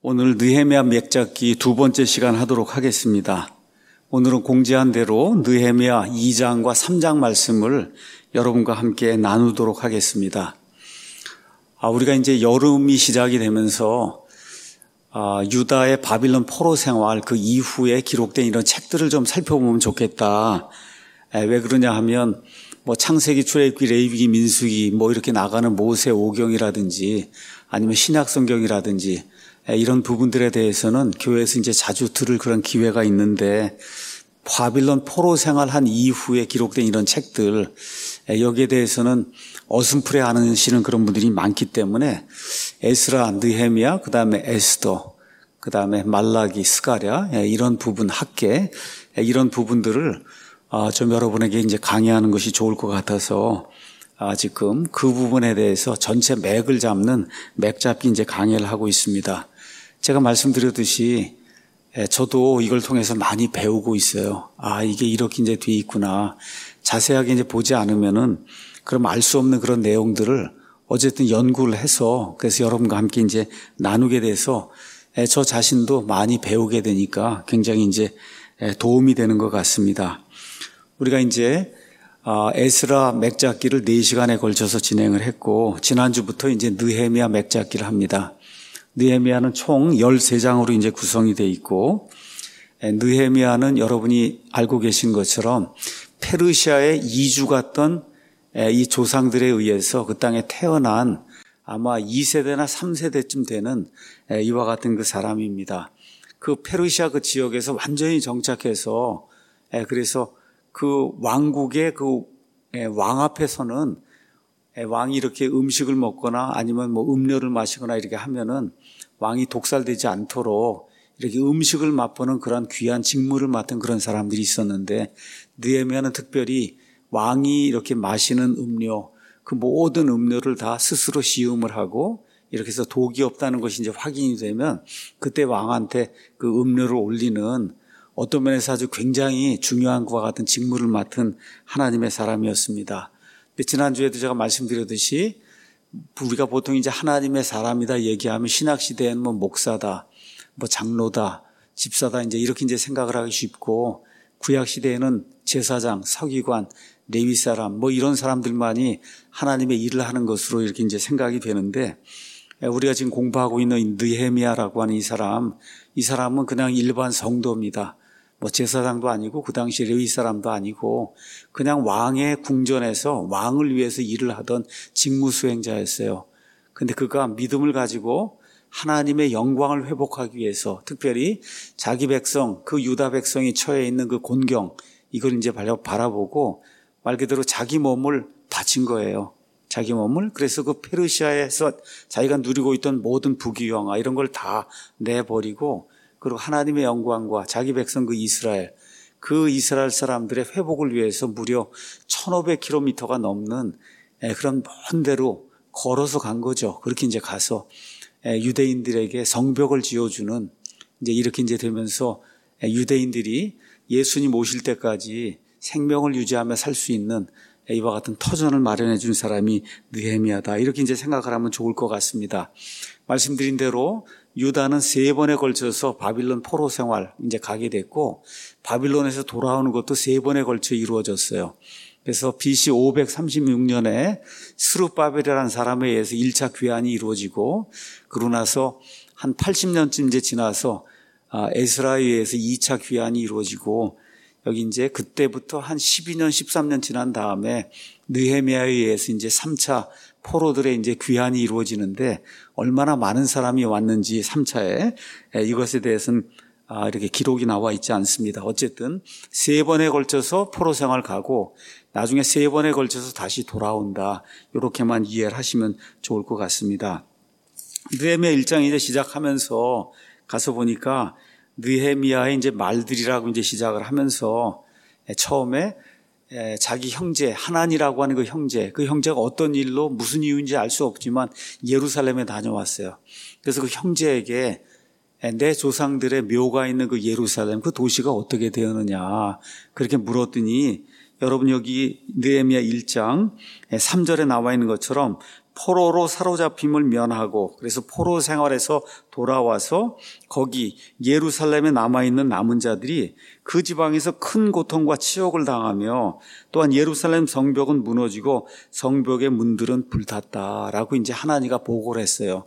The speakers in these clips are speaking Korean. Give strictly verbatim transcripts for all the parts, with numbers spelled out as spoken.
오늘 느헤미야 맥잡기 두 번째 시간 하도록 하겠습니다. 오늘은 공지한 대로 느헤미야 이 장과 삼 장 말씀을 여러분과 함께 나누도록 하겠습니다. 아, 우리가 이제 여름이 시작이 되면서 아, 유다의 바빌론 포로 생활 그 이후에 기록된 이런 책들을 좀 살펴보면 좋겠다. 에, 왜 그러냐 하면 뭐 창세기, 출애굽기, 레위기, 민수기 뭐 이렇게 나가는 모세 오경이라든지 아니면 신약 성경이라든지 이런 부분들에 대해서는 교회에서 이제 자주 들을 그런 기회가 있는데 바빌론 포로 생활한 이후에 기록된 이런 책들 여기에 대해서는 어슴푸레 하시는 그런 분들이 많기 때문에 에스라, 느헤미야, 그 다음에 에스더, 그 다음에 말라기, 스가랴 이런 부분 학계 이런 부분들을 좀 여러분에게 이제 강의하는 것이 좋을 것 같아서 지금 그 부분에 대해서 전체 맥을 잡는 맥 잡기 이제 강의를 하고 있습니다. 제가 말씀드렸듯이 저도 이걸 통해서 많이 배우고 있어요. 아, 이게 이렇게 이제 돼 있구나. 자세하게 이제 보지 않으면은 그럼 알 수 없는 그런 내용들을 어쨌든 연구를 해서 그래서 여러분과 함께 이제 나누게 돼서 저 자신도 많이 배우게 되니까 굉장히 이제 도움이 되는 것 같습니다. 우리가 이제 에스라 맥잡기를 네 시간에 걸쳐서 진행을 했고 지난주부터 이제 느헤미야 맥잡기를 합니다. 느헤미야는 총 열세 장으로 이제 구성이 되어 있고, 느헤미야는 여러분이 알고 계신 것처럼 페르시아에 이주 갔던 이 조상들에 의해서 그 땅에 태어난 아마 이 세대나 삼 세대쯤 되는 이와 같은 그 사람입니다. 그 페르시아 그 지역에서 완전히 정착해서 그래서 그 왕국의 그 왕 앞에서는 왕이 이렇게 음식을 먹거나 아니면 뭐 음료를 마시거나 이렇게 하면은 왕이 독살되지 않도록 이렇게 음식을 맛보는 그런 귀한 직무를 맡은 그런 사람들이 있었는데 느헤미야는 특별히 왕이 이렇게 마시는 음료, 그 모든 음료를 다 스스로 시음을 하고 이렇게 해서 독이 없다는 것이 이제 확인이 되면 그때 왕한테 그 음료를 올리는 어떤 면에서 아주 굉장히 중요한 것과 같은 직무를 맡은 하나님의 사람이었습니다. 지난주에도 제가 말씀드렸듯이 우리가 보통 이제 하나님의 사람이다 얘기하면 신학시대에는 뭐 목사다, 뭐 장로다, 집사다 이제 이렇게 이제 생각을 하기 쉽고 구약시대에는 제사장, 서기관, 레위 사람 뭐 이런 사람들만이 하나님의 일을 하는 것으로 이렇게 이제 생각이 되는데 우리가 지금 공부하고 있는 느헤미야라고 하는 이 사람, 이 사람은 그냥 일반 성도입니다. 뭐 제사장도 아니고 그 당시 레위 사람도 아니고 그냥 왕의 궁전에서 왕을 위해서 일을 하던 직무 수행자였어요. 근데 그가 믿음을 가지고 하나님의 영광을 회복하기 위해서 특별히 자기 백성, 그 유다 백성이 처해 있는 그 곤경 이걸 이제 바라보고 말 그대로 자기 몸을 바친 거예요. 자기 몸을. 그래서 그 페르시아에서 자기가 누리고 있던 모든 부귀영화 이런 걸 다 내버리고 그리고 하나님의 영광과 자기 백성 그 이스라엘, 그 이스라엘 사람들의 회복을 위해서 무려 천오백 킬로미터가 넘는 그런 먼 데로 걸어서 간 거죠. 그렇게 이제 가서 유대인들에게 성벽을 지어주는 이제 이렇게 이제 되면서 유대인들이 예수님 오실 때까지 생명을 유지하며 살 수 있는 이와 같은 터전을 마련해 준 사람이 느헤미야다. 이렇게 이제 생각을 하면 좋을 것 같습니다. 말씀드린 대로 유다는 세 번에 걸쳐서 바빌론 포로 생활 이제 가게 됐고 바빌론에서 돌아오는 것도 세 번에 걸쳐 이루어졌어요. 그래서 비씨 오백삼십육 년에 스룹바벨이라는 사람에 의해서 일 차 귀환이 이루어지고 그러고 나서 한 팔십 년쯤 이제 지나서 에스라에 의해서 이 차 귀환이 이루어지고 여기 이제 그때부터 한 십이 년, 십삼 년 지난 다음에 느헤미야에 의해서 이제 삼 차 포로들의 이제 귀환이 이루어지는데 얼마나 많은 사람이 왔는지 삼 차에 이것에 대해서는 이렇게 기록이 나와 있지 않습니다. 어쨌든 세 번에 걸쳐서 포로 생활 가고 나중에 세 번에 걸쳐서 다시 돌아온다. 이렇게만 이해를 하시면 좋을 것 같습니다. 느헤미야 일 장 이제 시작하면서 가서 보니까 느헤미야의 이제 말들이라고 이제 시작을 하면서 처음에 자기 형제 하난이라고 하는 그 형제, 그 형제가 어떤 일로 무슨 이유인지 알 수 없지만 예루살렘에 다녀왔어요. 그래서 그 형제에게 내 조상들의 묘가 있는 그 예루살렘, 그 도시가 어떻게 되었느냐 그렇게 물었더니 여러분 여기 느헤미야 일 장 삼 절에 나와 있는 것처럼 포로로 사로잡힘을 면하고 그래서 포로 생활에서 돌아와서 거기 예루살렘에 남아있는 남은 자들이 그 지방에서 큰 고통과 치욕을 당하며 또한 예루살렘 성벽은 무너지고 성벽의 문들은 불탔다라고 이제 하나니가 보고를 했어요.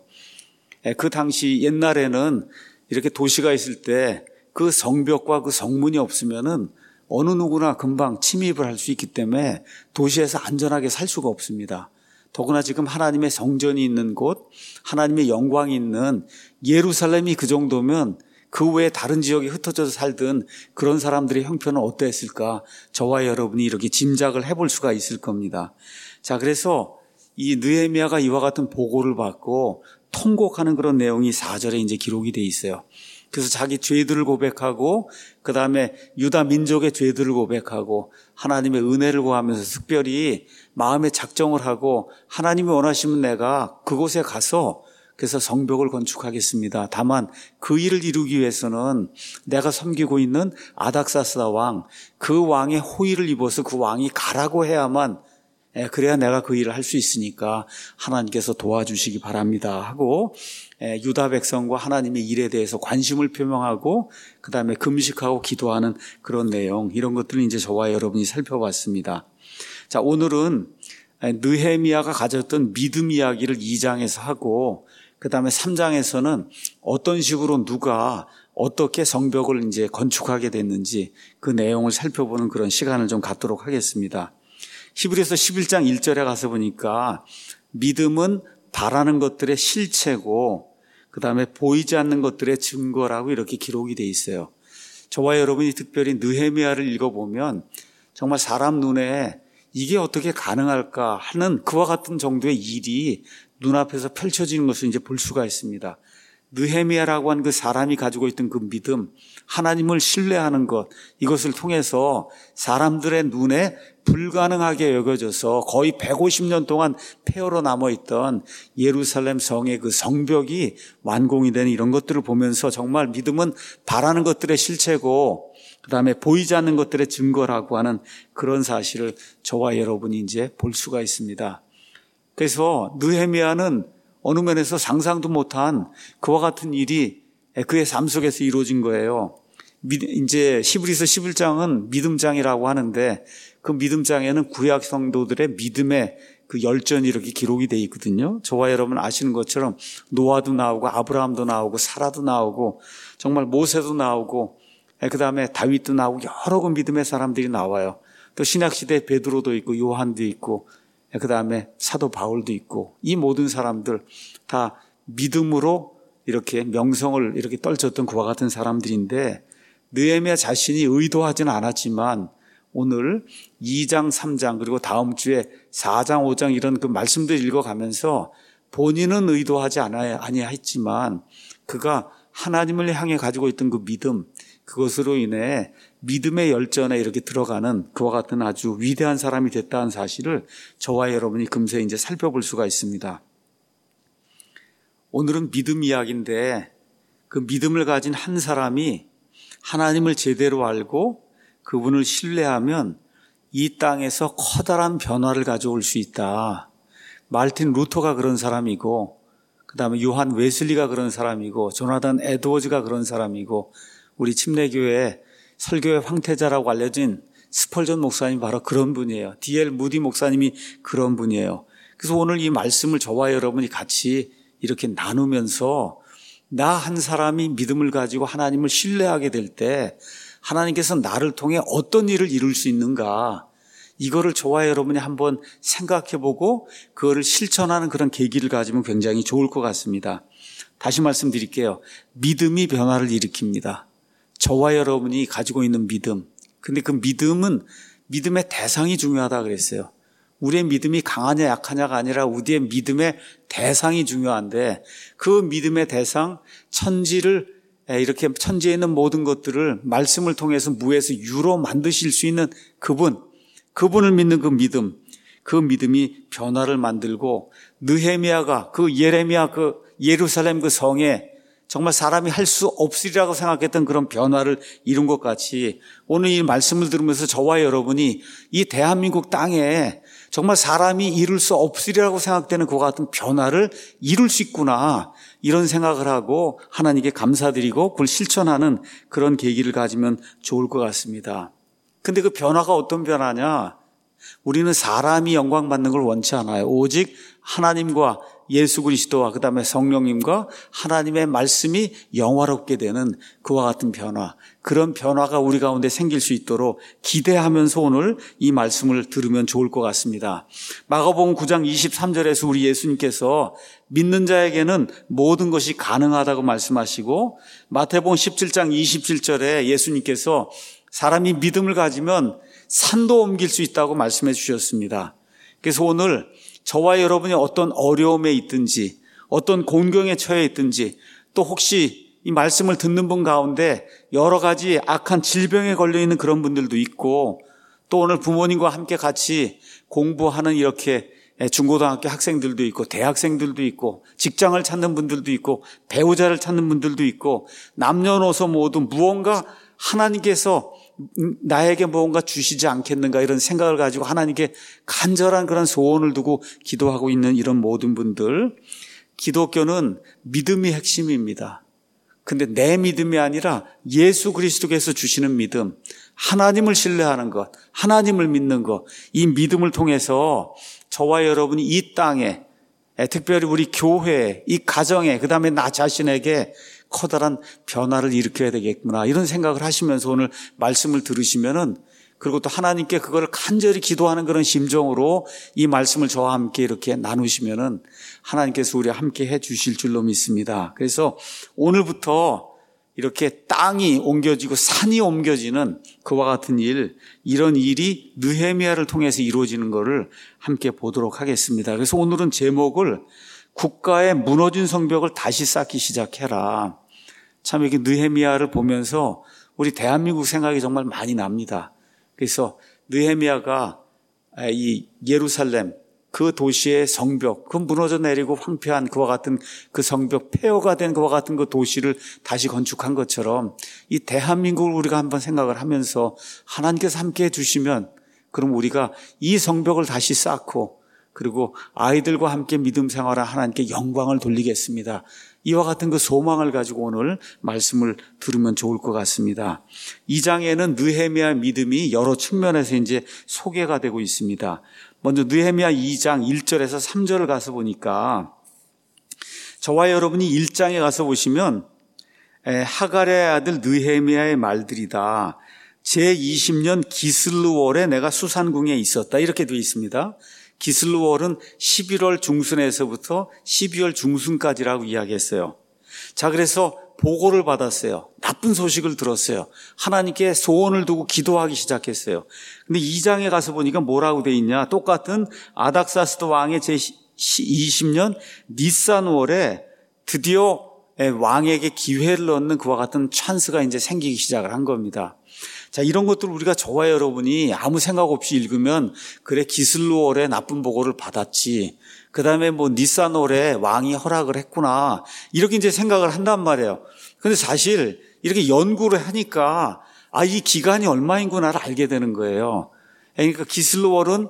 그 당시 옛날에는 이렇게 도시가 있을 때 그 성벽과 그 성문이 없으면은 어느 누구나 금방 침입을 할 수 있기 때문에 도시에서 안전하게 살 수가 없습니다. 더구나 지금 하나님의 성전이 있는 곳, 하나님의 영광이 있는 예루살렘이 그 정도면 그 외에 다른 지역에 흩어져서 살던 그런 사람들의 형편은 어땠을까? 저와 여러분이 이렇게 짐작을 해볼 수가 있을 겁니다. 자, 그래서 이 느헤미야가 이와 같은 보고를 받고 통곡하는 그런 내용이 사 절에 이제 기록이 돼 있어요. 그래서 자기 죄들을 고백하고 그 다음에 유다 민족의 죄들을 고백하고 하나님의 은혜를 구하면서 특별히 마음의 작정을 하고 하나님이 원하시면 내가 그곳에 가서 그래서 성벽을 건축하겠습니다. 다만 그 일을 이루기 위해서는 내가 섬기고 있는 아닥사스다 왕, 그 왕의 호의를 입어서 그 왕이 가라고 해야만 그래야 내가 그 일을 할 수 있으니까 하나님께서 도와주시기 바랍니다 하고 유다 백성과 하나님의 일에 대해서 관심을 표명하고 그 다음에 금식하고 기도하는 그런 내용, 이런 것들을 이제 저와 여러분이 살펴봤습니다. 자, 오늘은 느헤미야가 가졌던 믿음 이야기를 이 장에서 하고 그 다음에 삼 장에서는 어떤 식으로 누가 어떻게 성벽을 이제 건축하게 됐는지 그 내용을 살펴보는 그런 시간을 좀 갖도록 하겠습니다. 히브리서 십일 장 일 절에 가서 보니까 믿음은 바라는 것들의 실체고 그 다음에 보이지 않는 것들의 증거라고 이렇게 기록이 돼 있어요. 저와 여러분이 특별히 느헤미야를 읽어보면 정말 사람 눈에 이게 어떻게 가능할까 하는 그와 같은 정도의 일이 눈앞에서 펼쳐지는 것을 이제 볼 수가 있습니다. 느헤미야라고 하는 그 사람이 가지고 있던 그 믿음, 하나님을 신뢰하는 것, 이것을 통해서 사람들의 눈에 불가능하게 여겨져서 거의 백오십 년 동안 폐허로 남아있던 예루살렘 성의 그 성벽이 완공이 되는 이런 것들을 보면서 정말 믿음은 바라는 것들의 실체고 그 다음에 보이지 않는 것들의 증거라고 하는 그런 사실을 저와 여러분이 이제 볼 수가 있습니다. 그래서 느헤미야는 어느 면에서 상상도 못한 그와 같은 일이 그의 삶 속에서 이루어진 거예요. 이제 히브리서 십일 장은 믿음장이라고 하는데 그 믿음장에는 구약 성도들의 믿음의 그 열전이 이렇게 기록이 돼 있거든요. 저와 여러분 아시는 것처럼 노아도 나오고 아브라함도 나오고 사라도 나오고 정말 모세도 나오고 그 다음에 다윗도 나오고 여러 그 믿음의 사람들이 나와요. 또 신약시대에 베드로도 있고 요한도 있고 그 다음에 사도 바울도 있고 이 모든 사람들 다 믿음으로 이렇게 명성을 이렇게 떨쳤던 그와 같은 사람들인데 느헤미야 자신이 의도하지는 않았지만 오늘 이 장, 삼 장 그리고 다음 주에 사 장, 오 장 이런 그 말씀들 읽어가면서 본인은 의도하지 아니했지만 그가 하나님을 향해 가지고 있던 그 믿음, 그것으로 인해 믿음의 열전에 이렇게 들어가는 그와 같은 아주 위대한 사람이 됐다는 사실을 저와 여러분이 금세 이제 살펴볼 수가 있습니다. 오늘은 믿음 이야기인데 그 믿음을 가진 한 사람이 하나님을 제대로 알고 그분을 신뢰하면 이 땅에서 커다란 변화를 가져올 수 있다. 말틴 루터가 그런 사람이고 그 다음에 요한 웨슬리가 그런 사람이고 조나단 에드워즈가 그런 사람이고 우리 침례교회 설교의 황태자라고 알려진 스펄전 목사님이 바로 그런 분이에요. 디엘 무디 목사님이 그런 분이에요. 그래서 오늘 이 말씀을 저와 여러분이 같이 이렇게 나누면서 나 한 사람이 믿음을 가지고 하나님을 신뢰하게 될 때 하나님께서 나를 통해 어떤 일을 이룰 수 있는가, 이거를 저와 여러분이 한번 생각해보고 그거를 실천하는 그런 계기를 가지면 굉장히 좋을 것 같습니다. 다시 말씀드릴게요. 믿음이 변화를 일으킵니다. 저와 여러분이 가지고 있는 믿음. 근데 그 믿음은 믿음의 대상이 중요하다 그랬어요. 우리의 믿음이 강하냐 약하냐가 아니라 우리의 믿음의 대상이 중요한데 그 믿음의 대상, 천지를 이렇게 천지에 있는 모든 것들을 말씀을 통해서 무에서 유로 만드실 수 있는 그분, 그분을 믿는 그 믿음, 그 믿음이 변화를 만들고 느헤미야가 그 예레미야 그 예루살렘 그 성에 정말 사람이 할 수 없으리라고 생각했던 그런 변화를 이룬 것 같이 오늘 이 말씀을 들으면서 저와 여러분이 이 대한민국 땅에 정말 사람이 이룰 수 없으리라고 생각되는 그와 같은 변화를 이룰 수 있구나, 이런 생각을 하고 하나님께 감사드리고 그걸 실천하는 그런 계기를 가지면 좋을 것 같습니다. 근데 그 변화가 어떤 변화냐? 우리는 사람이 영광받는 걸 원치 않아요. 오직 하나님과 예수 그리스도와 그 다음에 성령님과 하나님의 말씀이 영화롭게 되는 그와 같은 변화, 그런 변화가 우리 가운데 생길 수 있도록 기대하면서 오늘 이 말씀을 들으면 좋을 것 같습니다. 마가복음 구 장 이십삼 절에서 우리 예수님께서 믿는 자에게는 모든 것이 가능하다고 말씀하시고, 마태복음 십칠 장 이십칠 절에 예수님께서 사람이 믿음을 가지면 산도 옮길 수 있다고 말씀해 주셨습니다. 그래서 오늘 저와 여러분이 어떤 어려움에 있든지, 어떤 곤경에 처해 있든지, 또 혹시 이 말씀을 듣는 분 가운데 여러 가지 악한 질병에 걸려 있는 그런 분들도 있고, 또 오늘 부모님과 함께 같이 공부하는 이렇게 중고등학교 학생들도 있고, 대학생들도 있고, 직장을 찾는 분들도 있고, 배우자를 찾는 분들도 있고, 남녀노소 모두 무언가 하나님께서 나에게 무언가 주시지 않겠는가, 이런 생각을 가지고 하나님께 간절한 그런 소원을 두고 기도하고 있는 이런 모든 분들, 기독교는 믿음이 핵심입니다. 근데 내 믿음이 아니라 예수 그리스도께서 주시는 믿음, 하나님을 신뢰하는 것, 하나님을 믿는 것, 이 믿음을 통해서 저와 여러분이 이 땅에, 특별히 우리 교회에, 이 가정에, 그 다음에 나 자신에게 커다란 변화를 일으켜야 되겠구나, 이런 생각을 하시면서 오늘 말씀을 들으시면은, 그리고 또 하나님께 그걸 간절히 기도하는 그런 심정으로 이 말씀을 저와 함께 이렇게 나누시면은 하나님께서 우리와 함께 해 주실 줄로 믿습니다. 그래서 오늘부터 이렇게 땅이 옮겨지고 산이 옮겨지는 그와 같은 일, 이런 일이 느헤미야를 통해서 이루어지는 것을 함께 보도록 하겠습니다. 그래서 오늘은 제목을 국가의 무너진 성벽을 다시 쌓기 시작해라. 참 이렇게 느헤미야를 보면서 우리 대한민국 생각이 정말 많이 납니다. 그래서 느헤미야가 이 예루살렘 그 도시의 성벽, 그 무너져 내리고 황폐한 그와 같은 그 성벽, 폐허가 된 그와 같은 그 도시를 다시 건축한 것처럼 이 대한민국을 우리가 한번 생각을 하면서 하나님께서 함께 해주시면, 그럼 우리가 이 성벽을 다시 쌓고, 그리고 아이들과 함께 믿음 생활을 하나님께 영광을 돌리겠습니다. 이와 같은 그 소망을 가지고 오늘 말씀을 들으면 좋을 것 같습니다. 이 장에는 느헤미야의 믿음이 여러 측면에서 이제 소개가 되고 있습니다. 먼저 느헤미야 이 장 일 절에서 삼 절을 가서 보니까, 저와 여러분이 일 장에 가서 보시면 하갈의 아들 느헤미야의 말들이다. 제이십 년 기슬루월에 내가 수산궁에 있었다, 이렇게 되어 있습니다. 기슬루월은 십일월 중순에서부터 십이월 중순까지라고 이야기했어요. 자, 그래서 보고를 받았어요. 나쁜 소식을 들었어요. 하나님께 소원을 두고 기도하기 시작했어요. 근데 이 장에 가서 보니까 뭐라고 돼 있냐? 똑같은 아닥사스도 왕의 제이십 년 니산월에 드디어 왕에게 기회를 얻는 그와 같은 찬스가 이제 생기기 시작을 한 겁니다. 자, 이런 것들을 우리가 저와 여러분이 아무 생각 없이 읽으면, 그래, 기슬루월에 나쁜 보고를 받았지, 그 다음에 뭐 니산월에 왕이 허락을 했구나, 이렇게 이제 생각을 한단 말이에요. 근데 사실 이렇게 연구를 하니까 아, 이 기간이 얼마인구나를 알게 되는 거예요. 그러니까 기슬루월은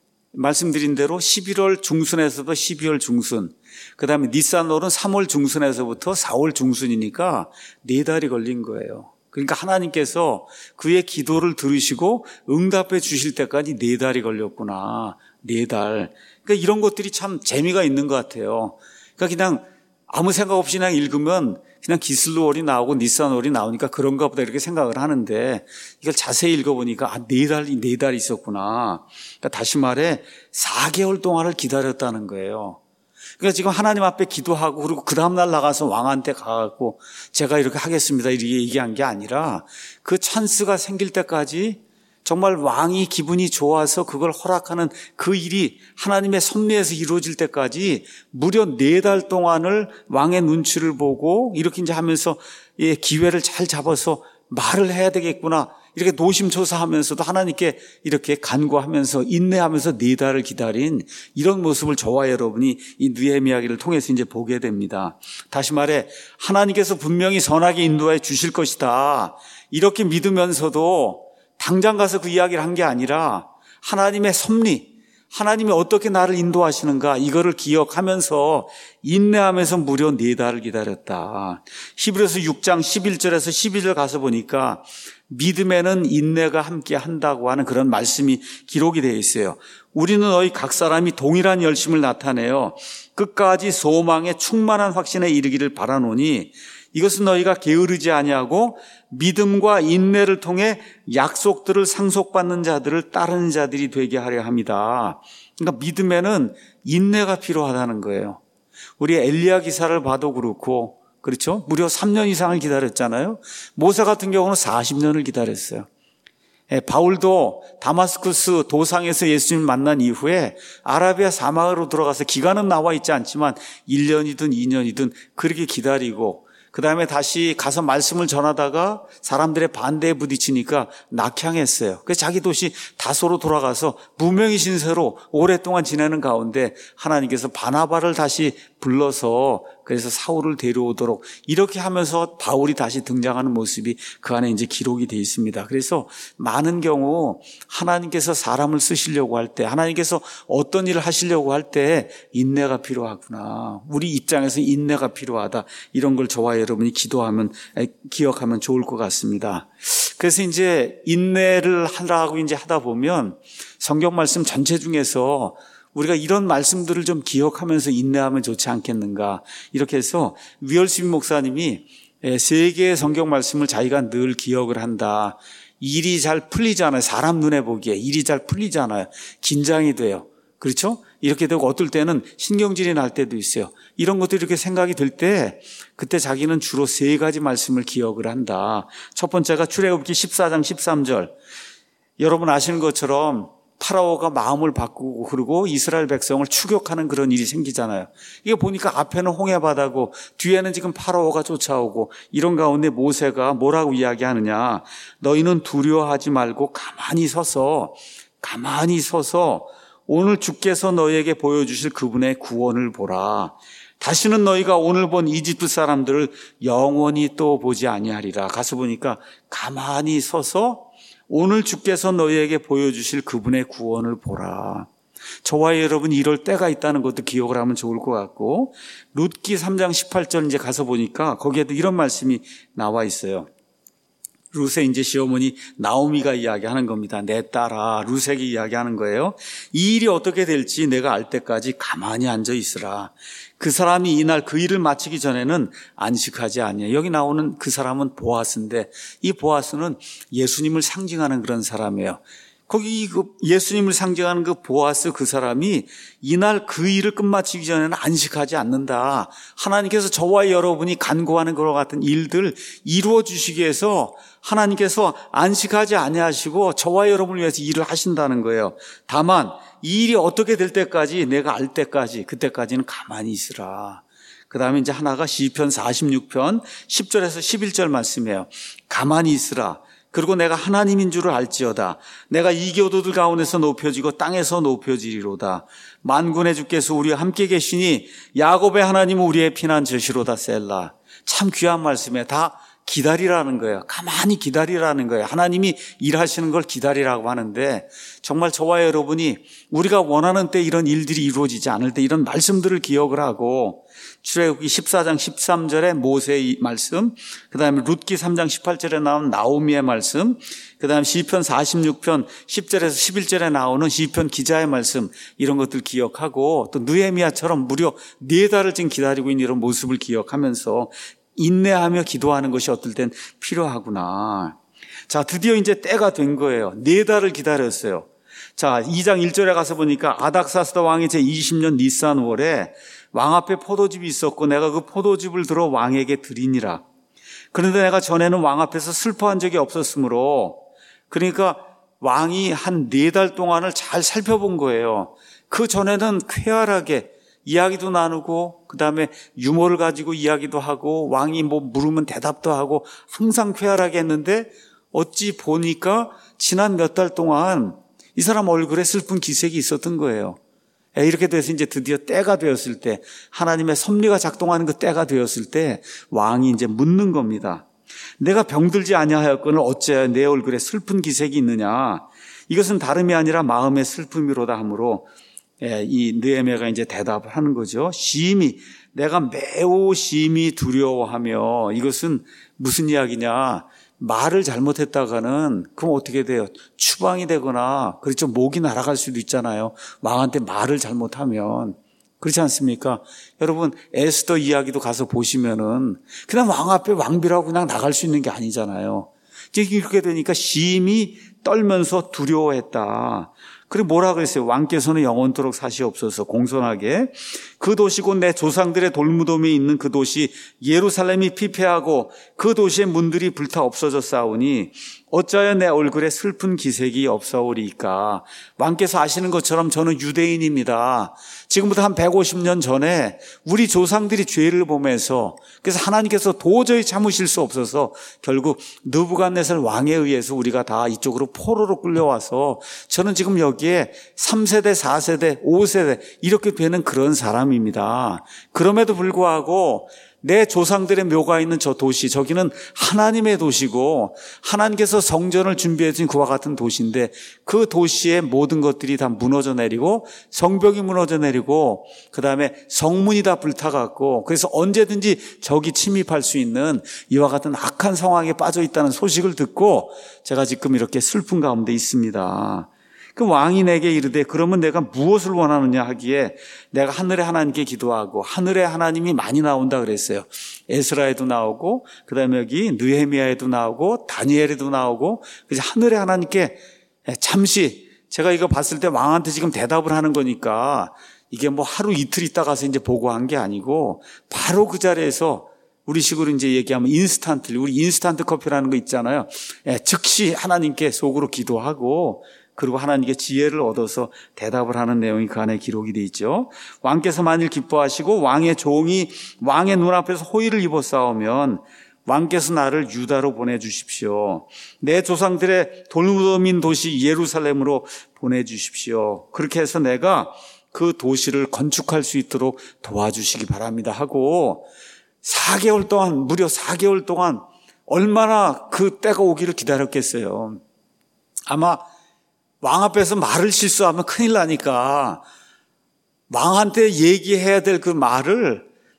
말씀드린 대로 십일월 중순에서부터 십이월 중순, 그 다음에 니산월은 삼월 중순에서부터 사월 중순이니까 네 달이 걸린 거예요. 그러니까 하나님께서 그의 기도를 들으시고 응답해 주실 때까지 네 달이 걸렸구나. 네 달. 그러니까 이런 것들이 참 재미가 있는 것 같아요. 그러니까 그냥 아무 생각 없이 그냥 읽으면 그냥 기슬루월이 나오고 니산월이 나오니까 그런가 보다 이렇게 생각을 하는데, 이걸 자세히 읽어보니까 아, 네 달이 네 달이 있었구나. 그러니까 다시 말해 사 개월 동안을 기다렸다는 거예요. 그러니까 지금 하나님 앞에 기도하고, 그리고 그 다음날 나가서 왕한테 가고 제가 이렇게 하겠습니다, 이렇게 얘기한 게 아니라, 그 찬스가 생길 때까지 정말 왕이 기분이 좋아서 그걸 허락하는 그 일이 하나님의 섭리에서 이루어질 때까지 무려 네 달 동안을 왕의 눈치를 보고 이렇게 이제 하면서 예, 기회를 잘 잡아서 말을 해야 되겠구나, 이렇게 노심초사하면서도 하나님께 이렇게 간구하면서 인내하면서 네 달을 기다린 이런 모습을 저와 여러분이 이 느헤미야기를 통해서 이제 보게 됩니다. 다시 말해 하나님께서 분명히 선하게 인도해 주실 것이다, 이렇게 믿으면서도 당장 가서 그 이야기를 한 게 아니라 하나님의 섭리, 하나님이 어떻게 나를 인도하시는가 이거를 기억하면서 인내하면서 무려 네 달을 기다렸다. 히브리서 육 장 십일 절에서 십이 절 가서 보니까 믿음에는 인내가 함께 한다고 하는 그런 말씀이 기록이 되어 있어요. 우리는 너희 각 사람이 동일한 열심을 나타내어 끝까지 소망의 충만한 확신에 이르기를 바라노니 이것은 너희가 게으르지 아니하고 믿음과 인내를 통해 약속들을 상속받는 자들을 따르는 자들이 되게 하려 합니다. 그러니까 믿음에는 인내가 필요하다는 거예요. 우리 엘리야 기사를 봐도 그렇고, 그렇죠? 무려 삼 년 이상을 기다렸잖아요. 모세 같은 경우는 사십 년을 기다렸어요. 예, 바울도 다마스쿠스 도상에서 예수님을 만난 이후에 아라비아 사막으로 들어가서 기간은 나와 있지 않지만 일 년이든 이 년이든 그렇게 기다리고 그 다음에 다시 가서 말씀을 전하다가 사람들의 반대에 부딪히니까 낙향했어요. 그래서 자기 도시 다소로 돌아가서 무명의 신세로 오랫동안 지내는 가운데 하나님께서 바나바를 다시 불러서 그래서 사울을 데려오도록 이렇게 하면서 바울이 다시 등장하는 모습이 그 안에 이제 기록이 되어 있습니다. 그래서 많은 경우 하나님께서 사람을 쓰시려고 할 때, 하나님께서 어떤 일을 하시려고 할 때 인내가 필요하구나. 우리 입장에서 인내가 필요하다. 이런 걸 저와 여러분이 기도하면, 기억하면 좋을 것 같습니다. 그래서 이제 인내를 하라고 이제 하다 보면 성경 말씀 전체 중에서 우리가 이런 말씀들을 좀 기억하면서 인내하면 좋지 않겠는가. 이렇게 해서 위얼스비 목사님이 세 개의 성경 말씀을 자기가 늘 기억을 한다. 일이 잘 풀리잖아요. 사람 눈에 보기에 일이 잘 풀리잖아요. 긴장이 돼요. 그렇죠? 이렇게 되고 어떨 때는 신경질이 날 때도 있어요. 이런 것들이 이렇게 생각이 들 때 그때 자기는 주로 세 가지 말씀을 기억을 한다. 첫 번째가 출애굽기 십사 장 십삼 절. 여러분 아시는 것처럼 파라오가 마음을 바꾸고 그러고 이스라엘 백성을 추격하는 그런 일이 생기잖아요. 이게 보니까 앞에는 홍해바다고 뒤에는 지금 파라오가 쫓아오고 이런 가운데 모세가 뭐라고 이야기하느냐. 너희는 두려워하지 말고 가만히 서서 가만히 서서 오늘 주께서 너희에게 보여주실 그분의 구원을 보라. 다시는 너희가 오늘 본 이집트 사람들을 영원히 또 보지 아니하리라. 가서 보니까 가만히 서서 오늘 주께서 너희에게 보여주실 그분의 구원을 보라. 저와 여러분이 이럴 때가 있다는 것도 기억을 하면 좋을 것 같고, 룻기 삼 장 십팔 절 이제 가서 보니까 거기에도 이런 말씀이 나와 있어요. 룻의 이제 시어머니 나오미가 이야기하는 겁니다. 내 딸아, 룻에게 이야기하는 거예요. 이 일이 어떻게 될지 내가 알 때까지 가만히 앉아 있으라. 그 사람이 이날 그 일을 마치기 전에는 안식하지 아니해. 여기 나오는 그 사람은 보아스인데 이 보아스는 예수님을 상징하는 그런 사람이에요. 거기 그 예수님을 상징하는 그 보아스 그 사람이 이날 그 일을 끝마치기 전에는 안식하지 않는다. 하나님께서 저와 여러분이 간구하는 것과 같은 일들 이루어 주시기 위해서 하나님께서 안식하지 아니하시고 저와 여러분을 위해서 일을 하신다는 거예요. 다만 이 일이 어떻게 될 때까지 내가 알 때까지 그때까지는 가만히 있으라. 그 다음에 이제 하나가 시편 사십육 편 십 절에서 십일 절 말씀이에요. 가만히 있으라. 그리고 내가 하나님인 줄을 알지어다. 내가 이교도들 가운데서 높여지고 땅에서 높여지리로다. 만군의 주께서 우리와 함께 계시니 야곱의 하나님은 우리의 피난처시로다. 셀라. 참 귀한 말씀에 다 기다리라는 거예요. 가만히 기다리라는 거예요. 하나님이 일하시는 걸 기다리라고 하는데 정말 저와 여러분이 우리가 원하는 때 이런 일들이 이루어지지 않을 때 이런 말씀들을 기억을 하고 출애굽기 십사 장 십삼 절에 모세의 말씀, 그 다음에 룻기 삼 장 십팔 절에 나온 나오미의 말씀, 그 다음에 시편 사십육 편 십 절에서 십일 절에 나오는 시편 기자의 말씀 이런 것들 기억하고 또 느헤미야처럼 무려 네 달을 지금 기다리고 있는 이런 모습을 기억하면서 인내하며 기도하는 것이 어떨 땐 필요하구나. 자, 드디어 이제 때가 된 거예요. 네 달을 기다렸어요. 자, 이 장 일 절에 가서 보니까 아닥사스다 왕이 제이십 년 니산월에 왕 앞에 포도즙이 있었고 내가 그 포도즙을 들어 왕에게 드리니라. 그런데 내가 전에는 왕 앞에서 슬퍼한 적이 없었으므로 그러니까 왕이 한 네 달 동안을 잘 살펴본 거예요. 그 전에는 쾌활하게 이야기도 나누고 그다음에 유머를 가지고 이야기도 하고 왕이 뭐 물으면 대답도 하고 항상 쾌활하게 했는데 어찌 보니까 지난 몇 달 동안 이 사람 얼굴에 슬픈 기색이 있었던 거예요. 이렇게 돼서 이제 드디어 때가 되었을 때 하나님의 섭리가 작동하는 그 때가 되었을 때 왕이 이제 묻는 겁니다. 내가 병들지 아니하였거늘 어찌하여 내 얼굴에 슬픈 기색이 있느냐. 이것은 다름이 아니라 마음의 슬픔이로다 하므로 예, 이 느헤미야가 이제 대답을 하는 거죠. 심히, 내가 매우 심히 두려워하며, 이것은 무슨 이야기냐? 말을 잘못했다가는 그럼 어떻게 돼요? 추방이 되거나, 그렇죠, 목이 날아갈 수도 있잖아요. 왕한테 말을 잘못하면. 그렇지 않습니까? 여러분, 에스더 이야기도 가서 보시면은 그냥 왕 앞에 왕비라고 그냥 나갈 수 있는 게 아니잖아요. 이렇게 되니까 심히 떨면서 두려워했다. 그리고 뭐라 그랬어요? 왕께서는 영원토록 사시옵소서. 공손하게 그 도시 곧 내 조상들의 돌무덤이 있는 그 도시 예루살렘이 피폐하고 그 도시의 문들이 불타 없어졌사오니 어찌하여 내 얼굴에 슬픈 기색이 없사오리이까. 왕께서 아시는 것처럼 저는 유대인입니다. 지금부터 한 백오십 년 전에 우리 조상들이 죄를 범해서, 그래서 하나님께서 도저히 참으실 수 없어서 결국 느부갓네살 왕에 의해서 우리가 다 이쪽으로 포로로 끌려와서 저는 지금 여기에 삼 세대, 사 세대, 오 세대 이렇게 되는 그런 사람입니다. 그럼에도 불구하고 내 조상들의 묘가 있는 저 도시, 저기는 하나님의 도시고 하나님께서 성전을 준비해 주신 그와 같은 도시인데 그 도시의 모든 것들이 다 무너져 내리고 성벽이 무너져 내리고 그 다음에 성문이 다 불타갖고 그래서 언제든지 적이 침입할 수 있는 이와 같은 악한 상황에 빠져 있다는 소식을 듣고 제가 지금 이렇게 슬픈 가운데 있습니다. 그 왕이 내게 이르되 그러면 내가 무엇을 원하느냐 하기에 내가 하늘의 하나님께 기도하고 하늘의 하나님이 많이 나온다 그랬어요. 에스라에도 나오고 그다음에 여기 느헤미야에도 나오고 다니엘에도 나오고 그래서 하늘의 하나님께 잠시 제가 이거 봤을 때 왕한테 지금 대답을 하는 거니까 이게 뭐 하루 이틀 있다 가서 이제 보고한 게 아니고 바로 그 자리에서 우리 식으로 이제 얘기하면 인스턴트, 우리 인스턴트 커피라는 거 있잖아요. 즉시 하나님께 속으로 기도하고 그리고 하나님께 지혜를 얻어서 대답을 하는 내용이 그 안에 기록이 되어 있죠. 왕께서 만일 기뻐하시고 왕의 종이 왕의 눈앞에서 호의를 입어 싸우면 왕께서 나를 유다로 보내주십시오. 내 조상들의 돌무덤인 도시 예루살렘으로 보내주십시오. 그렇게 해서 내가 그 도시를 건축할 수 있도록 도와주시기 바랍니다 하고 사 개월 동안, 무려 사 개월 동안 얼마나 그 때가 오기를 기다렸겠어요. 아마 왕 앞에서 말을 실수하면 큰일 나니까 왕한테 얘기해야 될 그 말을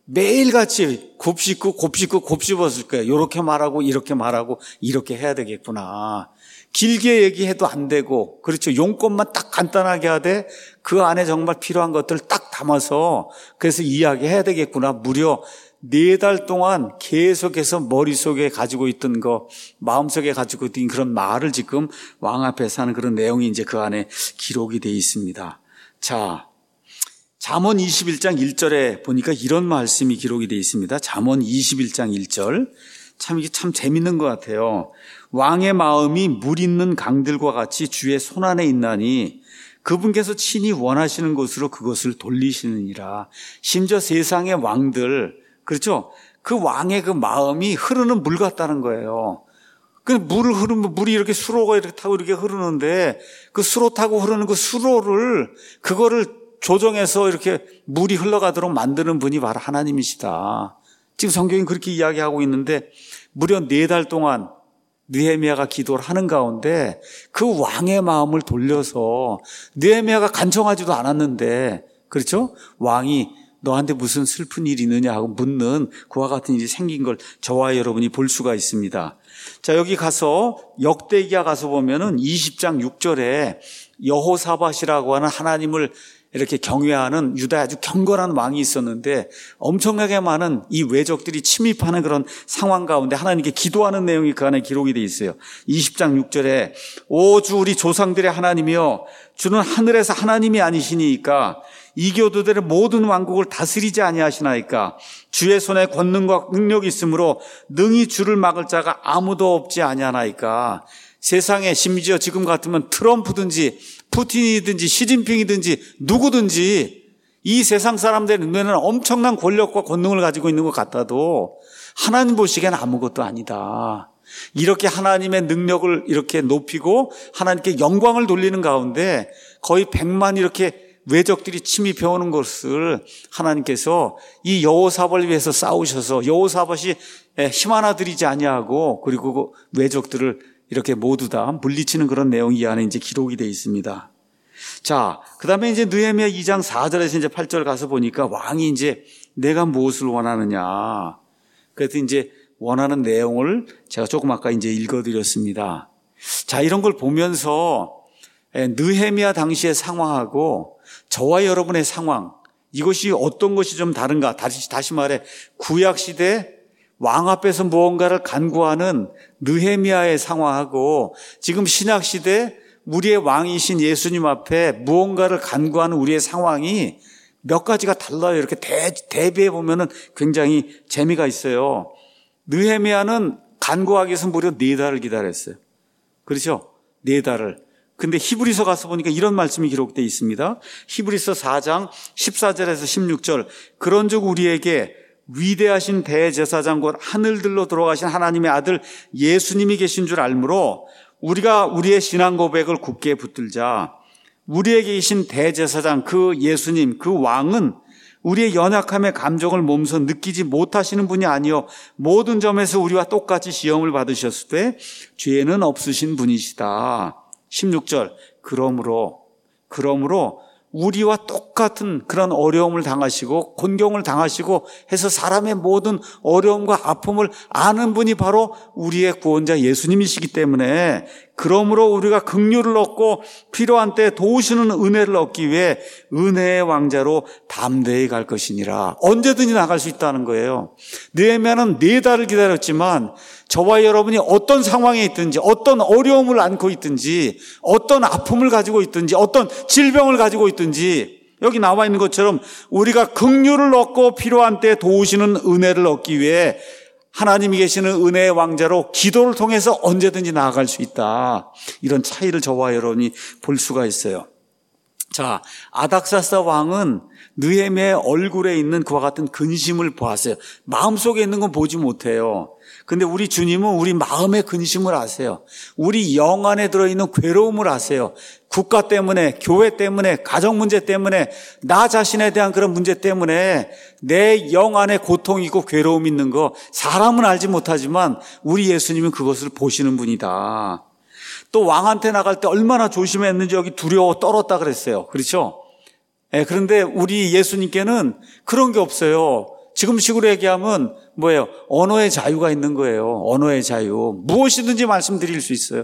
매일같이 곱씹고 곱씹고 곱씹었을 거예요. 이렇게 말하고 이렇게 말하고 이렇게 해야 되겠구나. 길게 얘기해도 안 되고 그렇죠. 용건만 딱 간단하게 하되 그 안에 정말 필요한 것들을 딱 담아서 그래서 이야기해야 되겠구나. 무려 네 달 동안 계속해서 머릿속에 가지고 있던 거, 마음속에 가지고 있던 그런 말을 지금 왕 앞에서 하는 그런 내용이 이제 그 안에 기록이 되어 있습니다. 자, 잠언 이십일 장 일 절에 보니까 이런 말씀이 기록이 되어 있습니다. 잠언 이십일 장 일 절. 참 이게 참 재밌는 것 같아요. 왕의 마음이 물 있는 강들과 같이 주의 손안에 있나니 그분께서 친히 원하시는 곳으로 그것을 돌리시느니라. 심지어 세상의 왕들, 그렇죠? 그 왕의 그 마음이 흐르는 물 같다는 거예요. 그 물을 흐르면 물이 이렇게 수로가 이렇게 타고 이렇게 흐르는데 그 수로 타고 흐르는 그 수로를 그거를 조정해서 이렇게 물이 흘러가도록 만드는 분이 바로 하나님이시다. 지금 성경이 그렇게 이야기하고 있는데 무려 네 달 동안 느헤미야가 기도를 하는 가운데 그 왕의 마음을 돌려서 느헤미야가 간청하지도 않았는데 그렇죠? 왕이 너한테 무슨 슬픈 일이 있느냐 하고 묻는 그와 같은 일이 생긴 걸 저와 여러분이 볼 수가 있습니다. 자, 여기 가서 역대기야 가서 보면은 이십 장 육 절에 여호사밧이라고 하는 하나님을 이렇게 경외하는 유다의 아주 경건한 왕이 있었는데 엄청나게 많은 이 외적들이 침입하는 그런 상황 가운데 하나님께 기도하는 내용이 그 안에 기록이 되어 있어요. 이십 장 육 절에 오 주 우리 조상들의 하나님이여 주는 하늘에서 하나님이 아니시니까 이교도들의 모든 왕국을 다스리지 아니하시나이까 주의 손에 권능과 능력이 있으므로 능히 주를 막을 자가 아무도 없지 아니하나이까. 세상에 심지어 지금 같으면 트럼프든지 푸틴이든지 시진핑이든지 누구든지 이 세상 사람들의 눈에는 엄청난 권력과 권능을 가지고 있는 것 같아도 하나님 보시기엔 아무것도 아니다. 이렇게 하나님의 능력을 이렇게 높이고 하나님께 영광을 돌리는 가운데 거의 백만 이렇게 외적들이 침입해 오는 것을 하나님께서 이 여호사밧을 위해서 싸우셔서 여호사밧이 힘 하나 들이지 아니하고 그리고 외적들을 이렇게 모두 다 물리치는 그런 내용이 이 안에 이제 기록이 되어 있습니다. 자, 그 다음에 이제 느헤미야 이 장 사 절에서 이제 팔 절 가서 보니까 왕이 이제 내가 무엇을 원하느냐. 그래서 이제 원하는 내용을 제가 조금 아까 이제 읽어드렸습니다. 자, 이런 걸 보면서 느헤미야 당시의 상황하고 저와 여러분의 상황, 이것이 어떤 것이 좀 다른가? 다시, 다시 말해, 구약시대 왕 앞에서 무언가를 간구하는 느헤미야의 상황하고 지금 신약시대 우리의 왕이신 예수님 앞에 무언가를 간구하는 우리의 상황이 몇 가지가 달라요. 이렇게 대, 대비해 보면은 굉장히 재미가 있어요. 느헤미야는 간구하기 위해서 무려 네 달을 기다렸어요. 그렇죠? 네 달을. 근데 히브리서 가서 보니까 이런 말씀이 기록되어 있습니다. 히브리서 사 장 십사 절에서 십육 절. 그런즉 우리에게 위대하신 대제사장 곧 하늘들로 들어가신 하나님의 아들 예수님이 계신 줄 알므로 우리가 우리의 신앙 고백을 굳게 붙들자. 우리에게 계신 대제사장 그 예수님 그 왕은 우리의 연약함의 감정을 몸소 느끼지 못하시는 분이 아니요 모든 점에서 우리와 똑같이 시험을 받으셨을 때 죄는 없으신 분이시다. 십육 절. 그러므로 그러므로 우리와 똑같은 그런 어려움을 당하시고 곤경을 당하시고 해서 사람의 모든 어려움과 아픔을 아는 분이 바로 우리의 구원자 예수님이시기 때문에 그러므로 우리가 긍휼을 얻고 필요한 때 도우시는 은혜를 얻기 위해 은혜의 왕자로 담대히 갈 것이니라. 언제든지 나갈 수 있다는 거예요. 느헤미야는 네 달을 기다렸지만 저와 여러분이 어떤 상황에 있든지 어떤 어려움을 안고 있든지 어떤 아픔을 가지고 있든지 어떤 질병을 가지고 있든지 여기 나와 있는 것처럼 우리가 긍휼을 얻고 필요한 때 도우시는 은혜를 얻기 위해 하나님이 계시는 은혜의 왕자로 기도를 통해서 언제든지 나아갈 수 있다. 이런 차이를 저와 여러분이 볼 수가 있어요. 자, 아닥사스다 왕은 느헤미야의 얼굴에 있는 그와 같은 근심을 보았어요. 마음속에 있는 건 보지 못해요. 근데 우리 주님은 우리 마음의 근심을 아세요. 우리 영 안에 들어있는 괴로움을 아세요. 국가 때문에, 교회 때문에, 가정 문제 때문에, 나 자신에 대한 그런 문제 때문에 내 영 안에 고통이 있고 괴로움이 있는 거 사람은 알지 못하지만 우리 예수님은 그것을 보시는 분이다. 또 왕한테 나갈 때 얼마나 조심했는지 여기 두려워 떨었다 그랬어요. 그렇죠? 예, 그런데 우리 예수님께는 그런 게 없어요. 지금식으로 얘기하면 뭐예요? 언어의 자유가 있는 거예요. 언어의 자유. 무엇이든지 말씀드릴 수 있어요.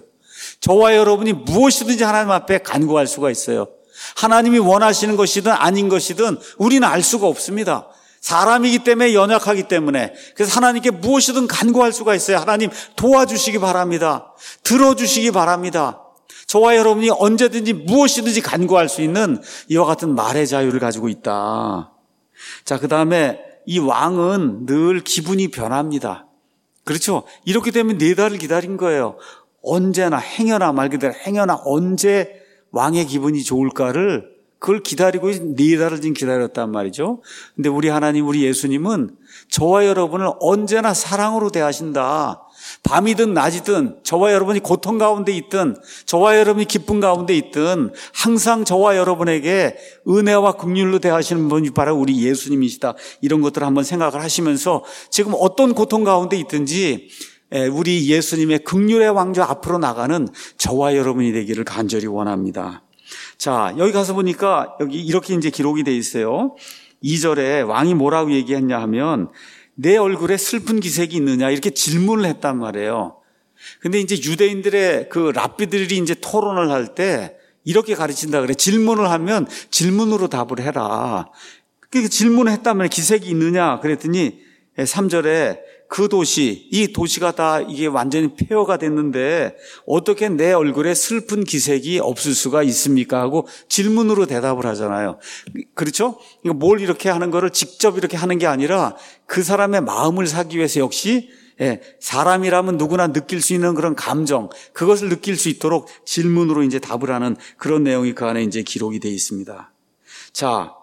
저와 여러분이 무엇이든지 하나님 앞에 간구할 수가 있어요. 하나님이 원하시는 것이든 아닌 것이든 우리는 알 수가 없습니다. 사람이기 때문에 연약하기 때문에 그래서 하나님께 무엇이든 간구할 수가 있어요. 하나님 도와주시기 바랍니다. 들어주시기 바랍니다. 저와 여러분이 언제든지 무엇이든지 간구할 수 있는 이와 같은 말의 자유를 가지고 있다. 자, 그 다음에 이 왕은 늘 기분이 변합니다. 그렇죠? 이렇게 되면 네 달을 기다린 거예요. 언제나 행여나 말 그대로 행여나 언제 왕의 기분이 좋을까를 그걸 기다리고 네 달을 지금 기다렸단 말이죠. 근데 우리 하나님, 우리 예수님은 저와 여러분을 언제나 사랑으로 대하신다. 밤이든 낮이든 저와 여러분이 고통 가운데 있든 저와 여러분이 기쁨 가운데 있든 항상 저와 여러분에게 은혜와 긍휼로 대하시는 분이 바로 우리 예수님이시다. 이런 것들을 한번 생각을 하시면서 지금 어떤 고통 가운데 있든지 우리 예수님의 긍휼의 왕좌 앞으로 나가는 저와 여러분이 되기를 간절히 원합니다. 자, 여기 가서 보니까 여기 이렇게 이제 기록이 돼 있어요. 이 절에 왕이 뭐라고 얘기했냐 하면 내 얼굴에 슬픈 기색이 있느냐 이렇게 질문을 했단 말이에요. 근데 이제 유대인들의 그 랍비들이 이제 토론을 할 때 이렇게 가르친다 그래. 질문을 하면 질문으로 답을 해라. 그 질문을 했단 말이에요. 기색이 있느냐 그랬더니 삼 절에 그 도시, 이 도시가 다 이게 완전히 폐허가 됐는데 어떻게 내 얼굴에 슬픈 기색이 없을 수가 있습니까? 하고 질문으로 대답을 하잖아요. 그렇죠? 뭘 이렇게 하는 거를 직접 이렇게 하는 게 아니라 그 사람의 마음을 사기 위해서 역시 사람이라면 누구나 느낄 수 있는 그런 감정, 그것을 느낄 수 있도록 질문으로 이제 답을 하는 그런 내용이 그 안에 이제 기록이 되어 있습니다. 자,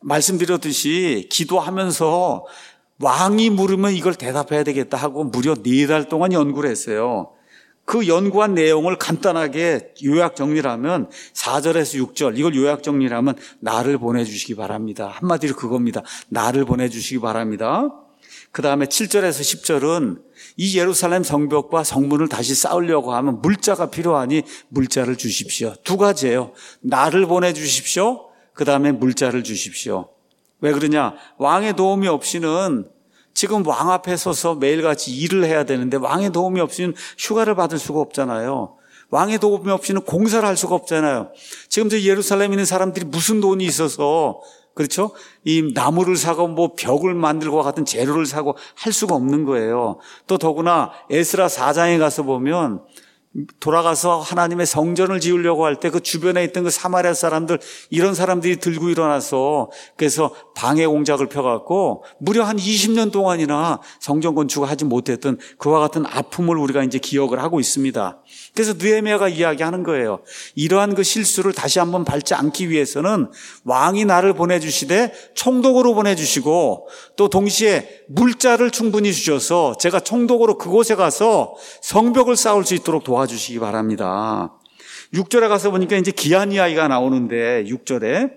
말씀드렸듯이 기도하면서 왕이 물으면 이걸 대답해야 되겠다 하고 무려 네 달 동안 연구를 했어요. 그 연구한 내용을 간단하게 요약 정리를 하면 사 절에서 육 절 이걸 요약 정리를 하면 나를 보내주시기 바랍니다. 한마디로 그겁니다. 나를 보내주시기 바랍니다. 그 다음에 칠 절에서 십 절은 이 예루살렘 성벽과 성문을 다시 쌓으려고 하면 물자가 필요하니 물자를 주십시오. 두 가지예요. 나를 보내주십시오. 그 다음에 물자를 주십시오. 왜 그러냐? 왕의 도움이 없이는 지금 왕 앞에 서서 매일같이 일을 해야 되는데 왕의 도움이 없이는 휴가를 받을 수가 없잖아요. 왕의 도움이 없이는 공사를 할 수가 없잖아요. 지금 저 예루살렘에 있는 사람들이 무슨 돈이 있어서 그렇죠? 이 나무를 사고 뭐 벽을 만들고 같은 재료를 사고 할 수가 없는 거예요. 또 더구나 에스라 사 장에 가서 보면 돌아가서 하나님의 성전을 지으려고 할 때 그 주변에 있던 그 사마리아 사람들 이런 사람들이 들고 일어나서 그래서 방해 공작을 펴갖고 무려 한 이십 년 동안이나 성전 건축을 하지 못했던 그와 같은 아픔을 우리가 이제 기억을 하고 있습니다. 그래서 느헤미야가 이야기하는 거예요. 이러한 그 실수를 다시 한번 밟지 않기 위해서는 왕이 나를 보내주시되 총독으로 보내주시고 또 동시에 물자를 충분히 주셔서 제가 총독으로 그곳에 가서 성벽을 쌓을 수 있도록 도와주시기 바랍니다. 육 절에 가서 보니까 이제 기한 이야기가 나오는데 육 절에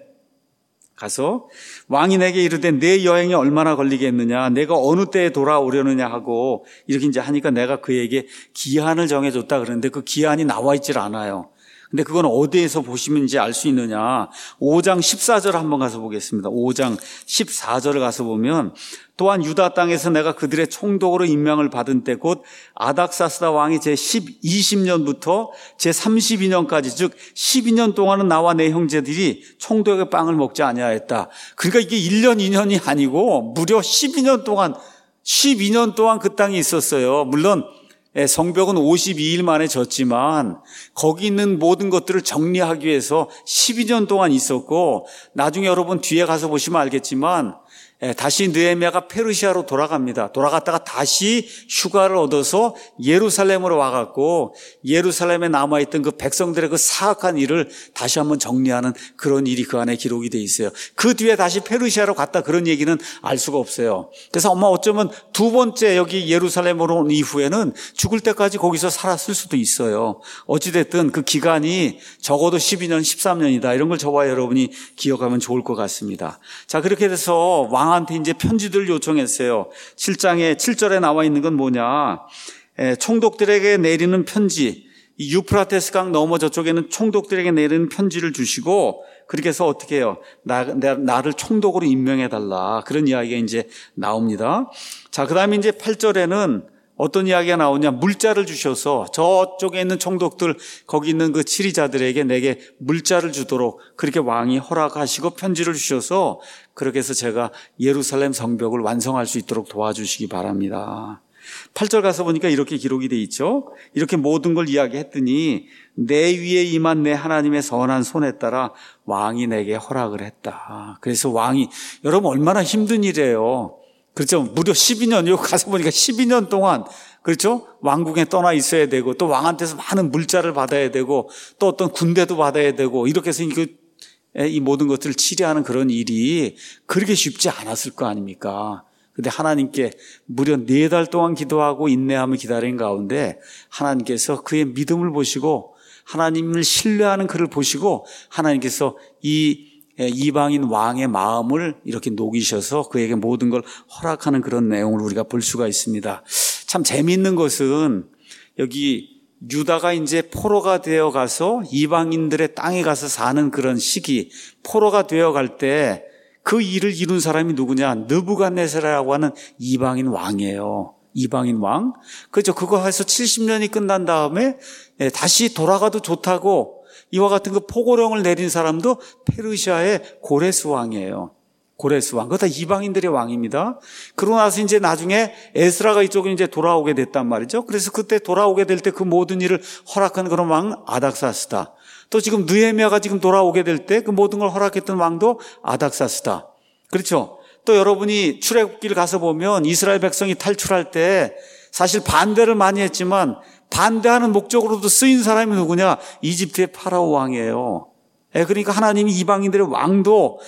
가서 왕이 내게 이르되 내 여행이 얼마나 걸리겠느냐 내가 어느 때에 돌아오려느냐 하고 이렇게 이제 하니까 내가 그에게 기한을 정해줬다 그러는데 그 기한이 나와 있질 않아요. 근데 그건 어디에서 보시면 이제 알 수 있느냐. 오 장 십사 절 한번 가서 보겠습니다. 오 장 십사 절을 가서 보면 또한 유다 땅에서 내가 그들의 총독으로 임명을 받은 때 곧 아닥사스다 왕이 제 이십 년부터 제 삼십이 년까지 즉 십이 년 동안은 나와 내 형제들이 총독의 빵을 먹지 아니하였다. 그러니까 이게 일 년 이 년이 아니고 무려 십이 년 동안 십이 년 동안 그 땅에 있었어요. 물론 성벽은 오십이 일 만에 졌지만 거기 있는 모든 것들을 정리하기 위해서 십이 년 동안 있었고 나중에 여러분 뒤에 가서 보시면 알겠지만 다시 느헤미야가 페르시아로 돌아갑니다. 돌아갔다가 다시 휴가를 얻어서 예루살렘으로 와갖고 예루살렘에 남아있던 그 백성들의 그 사악한 일을 다시 한번 정리하는 그런 일이 그 안에 기록이 돼 있어요. 그 뒤에 다시 페르시아로 갔다 그런 얘기는 알 수가 없어요. 그래서 아마 어쩌면 두 번째 여기 예루살렘으로 온 이후에는 죽을 때까지 거기서 살았을 수도 있어요. 어찌됐든 그 기간이 적어도 십이 년, 십삼 년이다. 이런 걸 저와 여러분이 기억하면 좋을 것 같습니다. 자, 그렇게 돼서 왕 한테 이제 편지들을 요청했어요. 칠 장에 칠 절에 나와 있는 건 뭐냐? 에, 총독들에게 내리는 편지. 이 유프라테스 강 넘어 저쪽에는 총독들에게 내리는 편지를 주시고 그렇게 해서 어떻게 해요? 나, 나, 나를 총독으로 임명해달라. 그런 이야기가 이제 나옵니다. 자, 그 다음에 이제 팔 절에는 어떤 이야기가 나오냐? 물자를 주셔서 저쪽에 있는 총독들 거기 있는 그 치리자들에게 내게 물자를 주도록 그렇게 왕이 허락하시고 편지를 주셔서 그렇게 해서 제가 예루살렘 성벽을 완성할 수 있도록 도와주시기 바랍니다. 팔 절 가서 보니까 이렇게 기록이 돼 있죠. 이렇게 모든 걸 이야기했더니 내 위에 임한 내 하나님의 선한 손에 따라 왕이 내게 허락을 했다. 그래서 왕이 여러분 얼마나 힘든 일이에요. 그렇죠. 무려 십이 년, 여기 가서 보니까 십이 년 동안, 그렇죠. 왕궁에 떠나 있어야 되고, 또 왕한테서 많은 물자를 받아야 되고, 또 어떤 군대도 받아야 되고, 이렇게 해서 이 모든 것들을 치료하는 그런 일이 그렇게 쉽지 않았을 거 아닙니까? 근데 하나님께 무려 네 달 동안 기도하고 인내하며 기다린 가운데 하나님께서 그의 믿음을 보시고, 하나님을 신뢰하는 그를 보시고, 하나님께서 이 이방인 왕의 마음을 이렇게 녹이셔서 그에게 모든 걸 허락하는 그런 내용을 우리가 볼 수가 있습니다. 참 재미있는 것은 여기 유다가 이제 포로가 되어 가서 이방인들의 땅에 가서 사는 그런 시기, 포로가 되어 갈 때 그 일을 이룬 사람이 누구냐? 느부갓네살이라고 하는 이방인 왕이에요. 이방인 왕. 그렇죠. 그거 해서 칠십 년이 끝난 다음에 다시 돌아가도 좋다고 이와 같은 그 포고령을 내린 사람도 페르시아의 고레스 왕이에요. 고레스 왕. 그거 다 이방인들의 왕입니다. 그러고 나서 이제 나중에 에스라가 이쪽에 이제 돌아오게 됐단 말이죠. 그래서 그때 돌아오게 될 때 그 모든 일을 허락한 그런 왕 아닥사스다. 또 지금 느헤미야가 지금 돌아오게 될 때 그 모든 걸 허락했던 왕도 아닥사스다. 그렇죠. 또 여러분이 출애굽기를 가서 보면 이스라엘 백성이 탈출할 때 사실 반대를 많이 했지만 반대하는 목적으로도 쓰인 사람이 누구냐? 이집트의 파라오 왕이에요. 그러니까 하나님이 이방인들의 왕도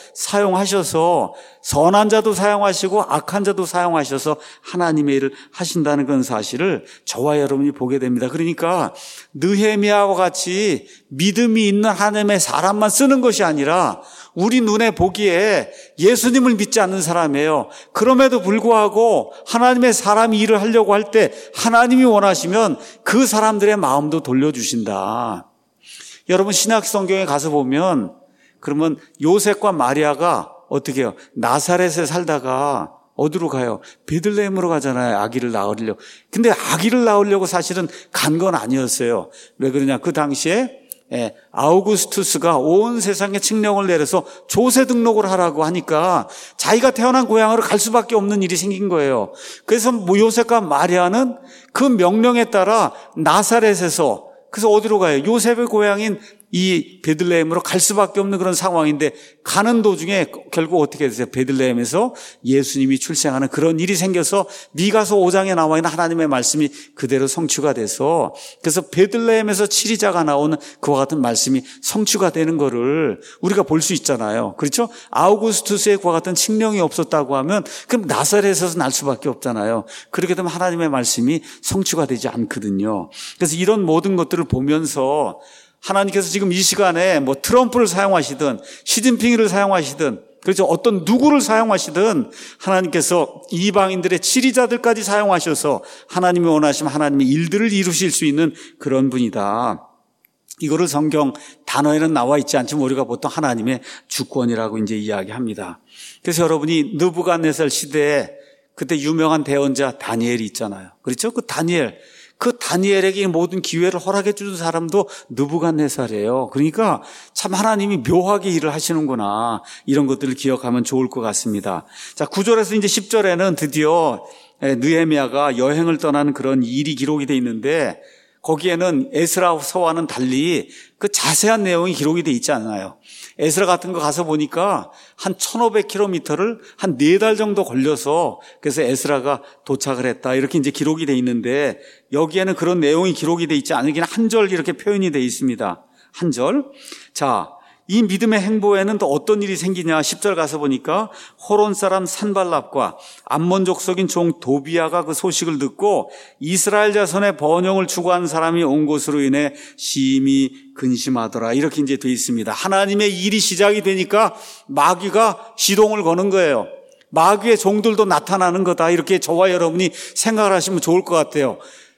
사용하셔서 선한 자도 사용하시고 악한 자도 사용하셔서 하나님의 일을 하신다는 그런 사실을 저와 여러분이 보게 됩니다. 그러니까 느헤미야와 같이 믿음이 있는 하나님의 사람만 쓰는 것이 아니라 우리 눈에 보기에 예수님을 믿지 않는 사람이에요. 그럼에도 불구하고 하나님의 사람이 일을 하려고 할 때 하나님이 원하시면 그 사람들의 마음도 돌려주신다. 여러분 신약 성경에 가서 보면 그러면 요셉과 마리아가 어떻게 해요? 나사렛에 살다가 어디로 가요? 베들레헴으로 가잖아요. 아기를 낳으려고. 근데 아기를 낳으려고 사실은 간 건 아니었어요. 왜 그러냐? 그 당시에 예, 아우구스투스가 온 세상에 칙령을 내려서 조세 등록을 하라고 하니까 자기가 태어난 고향으로 갈 수밖에 없는 일이 생긴 거예요. 그래서 요셉과 마리아는 그 명령에 따라 나사렛에서 그래서 어디로 가요? 요셉의 고향인 이 베들레헴으로 갈 수밖에 없는 그런 상황인데 가는 도중에 결국 어떻게 됐어요? 베들레헴에서 예수님이 출생하는 그런 일이 생겨서 미가서 오 장에 나와 있는 하나님의 말씀이 그대로 성취가 돼서 그래서 베들레헴에서 치리자가 나오는 그와 같은 말씀이 성취가 되는 거를 우리가 볼 수 있잖아요. 그렇죠? 아우구스투스의 그와 같은 칙령이 없었다고 하면 그럼 나사렛에서 날 수밖에 없잖아요. 그렇게 되면 하나님의 말씀이 성취가 되지 않거든요. 그래서 이런 모든 것들을 보면서 하나님께서 지금 이 시간에 뭐 트럼프를 사용하시든 시진핑을 사용하시든 그렇죠. 어떤 누구를 사용하시든 하나님께서 이방인들의 치리자들까지 사용하셔서 하나님이 원하시면 하나님의 일들을 이루실 수 있는 그런 분이다. 이거를 성경 단어에는 나와 있지 않지만 우리가 보통 하나님의 주권이라고 이제 이야기합니다. 그래서 여러분이 느부갓네살 시대에 그때 유명한 대언자 다니엘이 있잖아요. 그렇죠? 그 다니엘 그 다니엘에게 모든 기회를 허락해 주는 사람도 느부갓네살이에요. 그러니까 참 하나님이 묘하게 일을 하시는구나. 이런 것들을 기억하면 좋을 것 같습니다. 자, 구 절에서 이제 십 절에는 드디어 느헤미야가 여행을 떠나는 그런 일이 기록이 돼 있는데 거기에는 에스라서와는 달리 그 자세한 내용이 기록이 돼 있지 않아요. 에스라 같은 거 가서 보니까 한 천오백 킬로미터를 한 네 달 정도 걸려서 그래서 에스라가 도착을 했다. 이렇게 이제 기록이 돼 있는데 여기에는 그런 내용이 기록이 돼 있지 않으긴 한 절 이렇게 표현이 돼 있습니다. 한 절. 자, 이 믿음의 행보에는 또 어떤 일이 생기냐. 십 절 가서 보니까 호론 사람 산발랍과 암몬 족속인 종 도비아가 그 소식을 듣고 이스라엘 자손의 번영을 추구한 사람이 온 곳으로 인해 심히 근심하더라. 이렇게 이제 돼 있습니다. 하나님의 일이 시작이 되니까 마귀가 시동을 거는 거예요. 마귀의 종들도 나타나는 거다. 이렇게 저와 여러분이 생각을 하시면 좋을 것 같아요.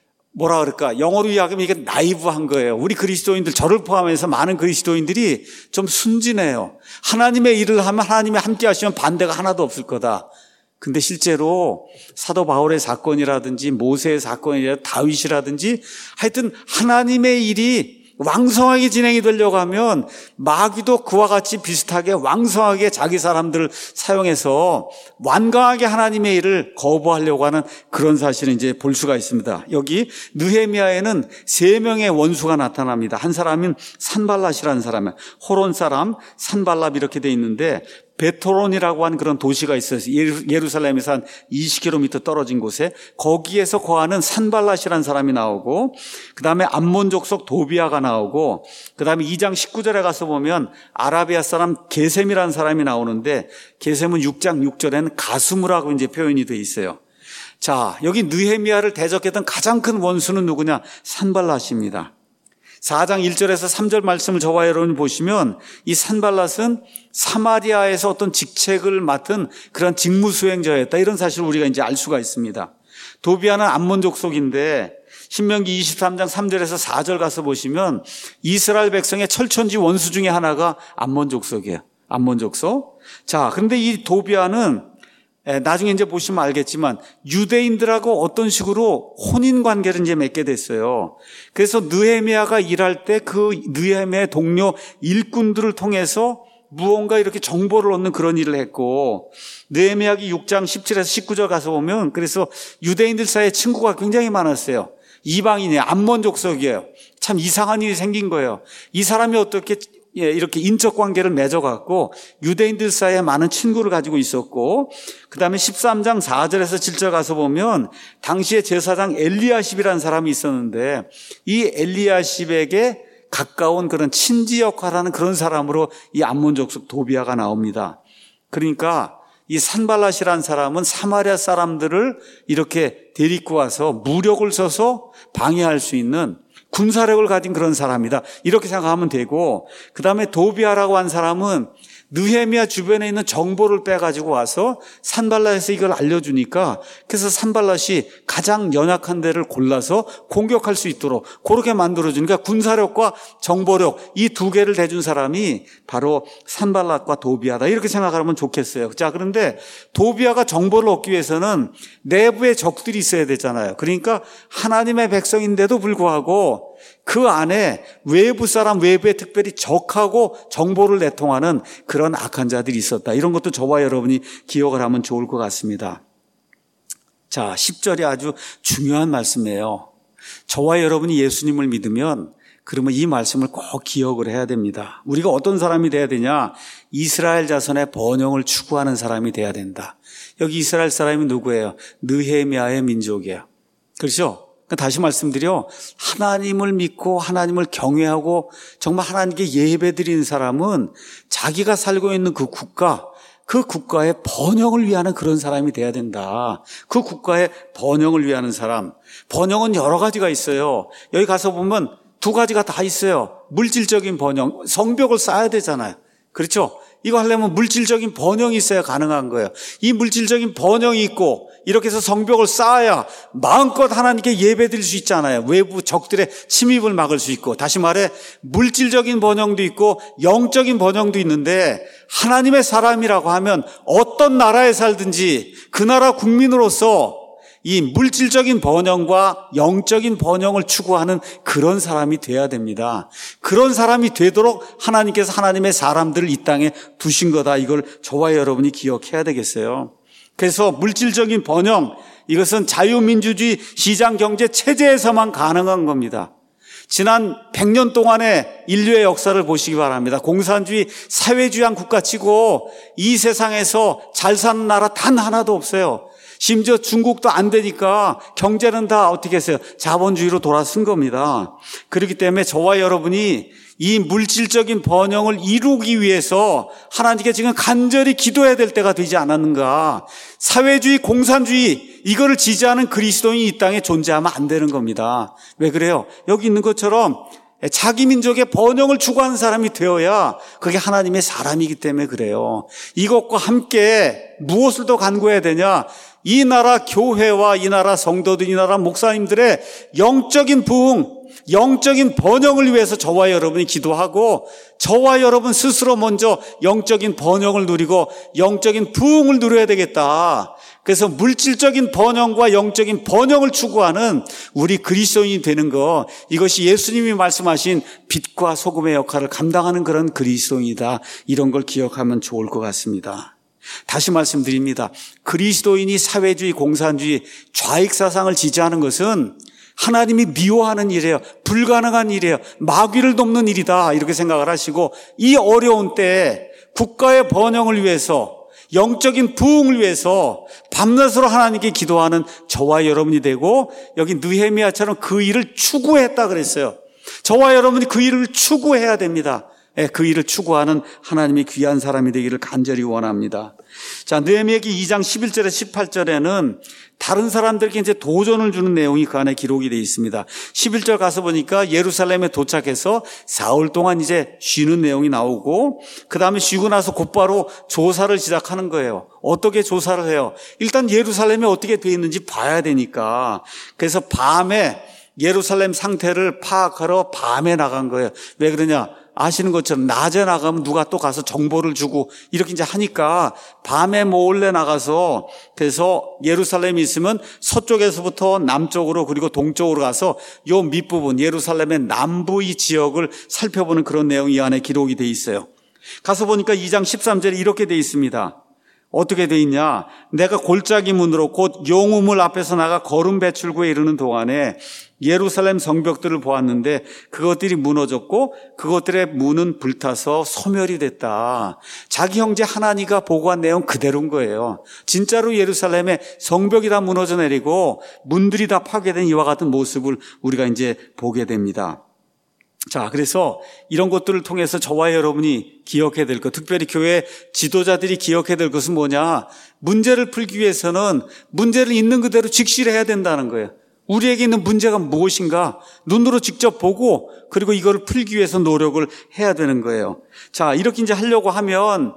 뭐라 그럴까? 영어로 이야기하면 이게 나이브한 거예요. 우리 그리스도인들, 저를 포함해서 많은 그리스도인들이 좀 순진해요. 하나님의 일을 하면 하나님이 함께 하시면 반대가 하나도 없을 거다. 근데 실제로 사도 바울의 사건이라든지 모세의 사건이라든지 다윗이라든지 하여튼 하나님의 일이 왕성하게 진행이 되려고 하면 마귀도 그와 같이 비슷하게 왕성하게 자기 사람들을 사용해서 완강하게 하나님의 일을 거부하려고 하는 그런 사실을 이제 볼 수가 있습니다. 여기 느헤미야에는 세 명의 원수가 나타납니다. 한 사람은 산발랏이라는 사람이에요. 호론 사람, 산발랏 이렇게 돼 있는데 베토론이라고 하는 그런 도시가 있어요. 예루살렘에서 한 이십 킬로미터 떨어진 곳에 거기에서 거하는 산발랏이라는 사람이 나오고 그 다음에 암몬 족속 도비아가 나오고 그 다음에 이 장 십구 절에 가서 보면 아라비아 사람 게셈이라는 사람이 나오는데 게셈은 육 장 육 절에는 가스무라고 이제 표현이 되어 있어요. 자, 여기 느헤미야를 대적했던 가장 큰 원수는 누구냐? 산발랏입니다. 사 장 일 절에서 삼 절 말씀을 저와 여러분이 보시면 이 산발랏은 사마리아에서 어떤 직책을 맡은 그런 직무 수행자였다. 이런 사실을 우리가 이제 알 수가 있습니다. 도비아는 암몬 족속인데 신명기 이십삼 장 삼 절에서 사 절 가서 보시면 이스라엘 백성의 철천지 원수 중에 하나가 암몬 족속이에요. 암몬 족속. 자, 그런데 이 도비아는 나중에 이제 보시면 알겠지만 유대인들하고 어떤 식으로 혼인 관계를 이제 맺게 됐어요. 그래서 느헤미야가 일할 때 그 느헤미야의 동료 일꾼들을 통해서 무언가 이렇게 정보를 얻는 그런 일을 했고 느헤미야기 육 장 십 절에서 십구 절 가서 보면 그래서 유대인들 사이에 친구가 굉장히 많았어요. 이방인이에요. 암몬 족속이에요. 참 이상한 일이 생긴 거예요. 이 사람이 어떻게 예, 이렇게 인적 관계를 맺어갖고 유대인들 사이에 많은 친구를 가지고 있었고 그 다음에 십삼 장 사 절에서 칠 절 가서 보면 당시에 제사장 엘리야십이라는 사람이 있었는데 이 엘리야십에게 가까운 그런 친지 역할하는 그런 사람으로 이 암몬 족속 도비아가 나옵니다. 그러니까 이 산발랏이라는 사람은 사마리아 사람들을 이렇게 데리고 와서 무력을 써서 방해할 수 있는 군사력을 가진 그런 사람이다. 이렇게 생각하면 되고 그 다음에 도비아라고 한 사람은 느헤미야 주변에 있는 정보를 빼가지고 와서 산발랏에서 이걸 알려주니까 그래서 산발랏이 가장 연약한 데를 골라서 공격할 수 있도록 그렇게 만들어주니까 군사력과 정보력 이 두 개를 대준 사람이 바로 산발랏과 도비아다 이렇게 생각하면 좋겠어요. 자, 그런데 도비아가 정보를 얻기 위해서는 내부에 적들이 있어야 되잖아요. 그러니까 하나님의 백성인데도 불구하고 그 안에 외부 사람, 외부에 특별히 적하고 정보를 내통하는 그런 악한 자들이 있었다. 이런 것도 저와 여러분이 기억을 하면 좋을 것 같습니다. 자, 십 절이 아주 중요한 말씀이에요. 저와 여러분이 예수님을 믿으면 그러면 이 말씀을 꼭 기억을 해야 됩니다. 우리가 어떤 사람이 돼야 되냐? 이스라엘 자손의 번영을 추구하는 사람이 돼야 된다. 여기 이스라엘 사람이 누구예요? 느헤미야의 민족이에요. 그렇죠? 다시 말씀드려 하나님을 믿고 하나님을 경외하고 정말 하나님께 예배드리는 사람은 자기가 살고 있는 그 국가, 그 국가의 번영을 위하는 그런 사람이 돼야 된다. 그 국가의 번영을 위하는 사람. 번영은 여러 가지가 있어요. 여기 가서 보면 두 가지가 다 있어요. 물질적인 번영, 성벽을 쌓아야 되잖아요. 그렇죠? 이거 하려면 물질적인 번영이 있어야 가능한 거예요. 이 물질적인 번영이 있고 이렇게 해서 성벽을 쌓아야 마음껏 하나님께 예배드릴 수 있잖아요. 외부 적들의 침입을 막을 수 있고. 다시 말해 물질적인 번영도 있고 영적인 번영도 있는데 하나님의 사람이라고 하면 어떤 나라에 살든지 그 나라 국민으로서 이 물질적인 번영과 영적인 번영을 추구하는 그런 사람이 돼야 됩니다. 그런 사람이 되도록 하나님께서 하나님의 사람들을 이 땅에 두신 거다. 이걸 저와 여러분이 기억해야 되겠어요. 그래서 물질적인 번영, 이것은 자유민주주의 시장경제 체제에서만 가능한 겁니다. 지난 백 년 동안의 인류의 역사를 보시기 바랍니다. 공산주의, 사회주의한 국가치고 이 세상에서 잘 사는 나라 단 하나도 없어요. 심지어 중국도 안 되니까 경제는 다 어떻게 했어요? 자본주의로 돌아선 겁니다. 그렇기 때문에 저와 여러분이 이 물질적인 번영을 이루기 위해서 하나님께 지금 간절히 기도해야 될 때가 되지 않았는가. 사회주의, 공산주의 이거를 지지하는 그리스도인이 이 땅에 존재하면 안 되는 겁니다. 왜 그래요? 여기 있는 것처럼 자기 민족의 번영을 추구하는 사람이 되어야 그게 하나님의 사람이기 때문에 그래요. 이것과 함께 무엇을 더 간구해야 되냐? 이 나라 교회와 이 나라 성도들, 이 나라 목사님들의 영적인 부흥, 영적인 번영을 위해서 저와 여러분이 기도하고 저와 여러분 스스로 먼저 영적인 번영을 누리고 영적인 부흥을 누려야 되겠다. 그래서 물질적인 번영과 영적인 번영을 추구하는 우리 그리스도인이 되는 거, 이것이 예수님이 말씀하신 빛과 소금의 역할을 감당하는 그런 그리스도인이다. 이런 걸 기억하면 좋을 것 같습니다. 다시 말씀드립니다. 그리스도인이 사회주의, 공산주의, 좌익사상을 지지하는 것은 하나님이 미워하는 일이에요. 불가능한 일이에요. 마귀를 돕는 일이다. 이렇게 생각을 하시고 이 어려운 때에 국가의 번영을 위해서, 영적인 부흥을 위해서 밤낮으로 하나님께 기도하는 저와 여러분이 되고, 여기 느헤미야처럼 그 일을 추구했다 그랬어요. 저와 여러분이 그 일을 추구해야 됩니다. 그 일을 추구하는 하나님의 귀한 사람이 되기를 간절히 원합니다. 자, 느헤미야기 이 장 십일 절에 십팔 절에는 다른 사람들에게 이제 도전을 주는 내용이 그 안에 기록이 되어 있습니다. 십일 절 가서 보니까 예루살렘에 도착해서 사흘 동안 이제 쉬는 내용이 나오고, 그 다음에 쉬고 나서 곧바로 조사를 시작하는 거예요. 어떻게 조사를 해요? 일단 예루살렘이 어떻게 되어 있는지 봐야 되니까. 그래서 밤에 예루살렘 상태를 파악하러 밤에 나간 거예요. 왜 그러냐? 아시는 것처럼 낮에 나가면 누가 또 가서 정보를 주고 이렇게 이제 하니까 밤에 몰래 나가서, 그래서 예루살렘이 있으면 서쪽에서부터 남쪽으로 그리고 동쪽으로 가서 요 밑부분 예루살렘의 남부 이 지역을 살펴보는 그런 내용이 이 안에 기록이 돼 있어요. 가서 보니까 이 장 십삼 절에 이렇게 돼 있습니다. 어떻게 돼 있냐? 내가 골짜기 문으로 곧 용우물 앞에서 나가 거름 배출구에 이르는 동안에 예루살렘 성벽들을 보았는데 그것들이 무너졌고 그것들의 문은 불타서 소멸이 됐다. 자기 형제 하나니가 보고한 내용 그대로인 거예요. 진짜로 예루살렘의 성벽이 다 무너져 내리고 문들이 다 파괴된 이와 같은 모습을 우리가 이제 보게 됩니다. 자, 그래서 이런 것들을 통해서 저와 여러분이 기억해야 될 것, 특별히 교회 지도자들이 기억해야 될 것은 뭐냐? 문제를 풀기 위해서는 문제를 있는 그대로 직시를 해야 된다는 거예요. 우리에게 있는 문제가 무엇인가 눈으로 직접 보고 그리고 이걸 풀기 위해서 노력을 해야 되는 거예요. 자, 이렇게 이제 하려고 하면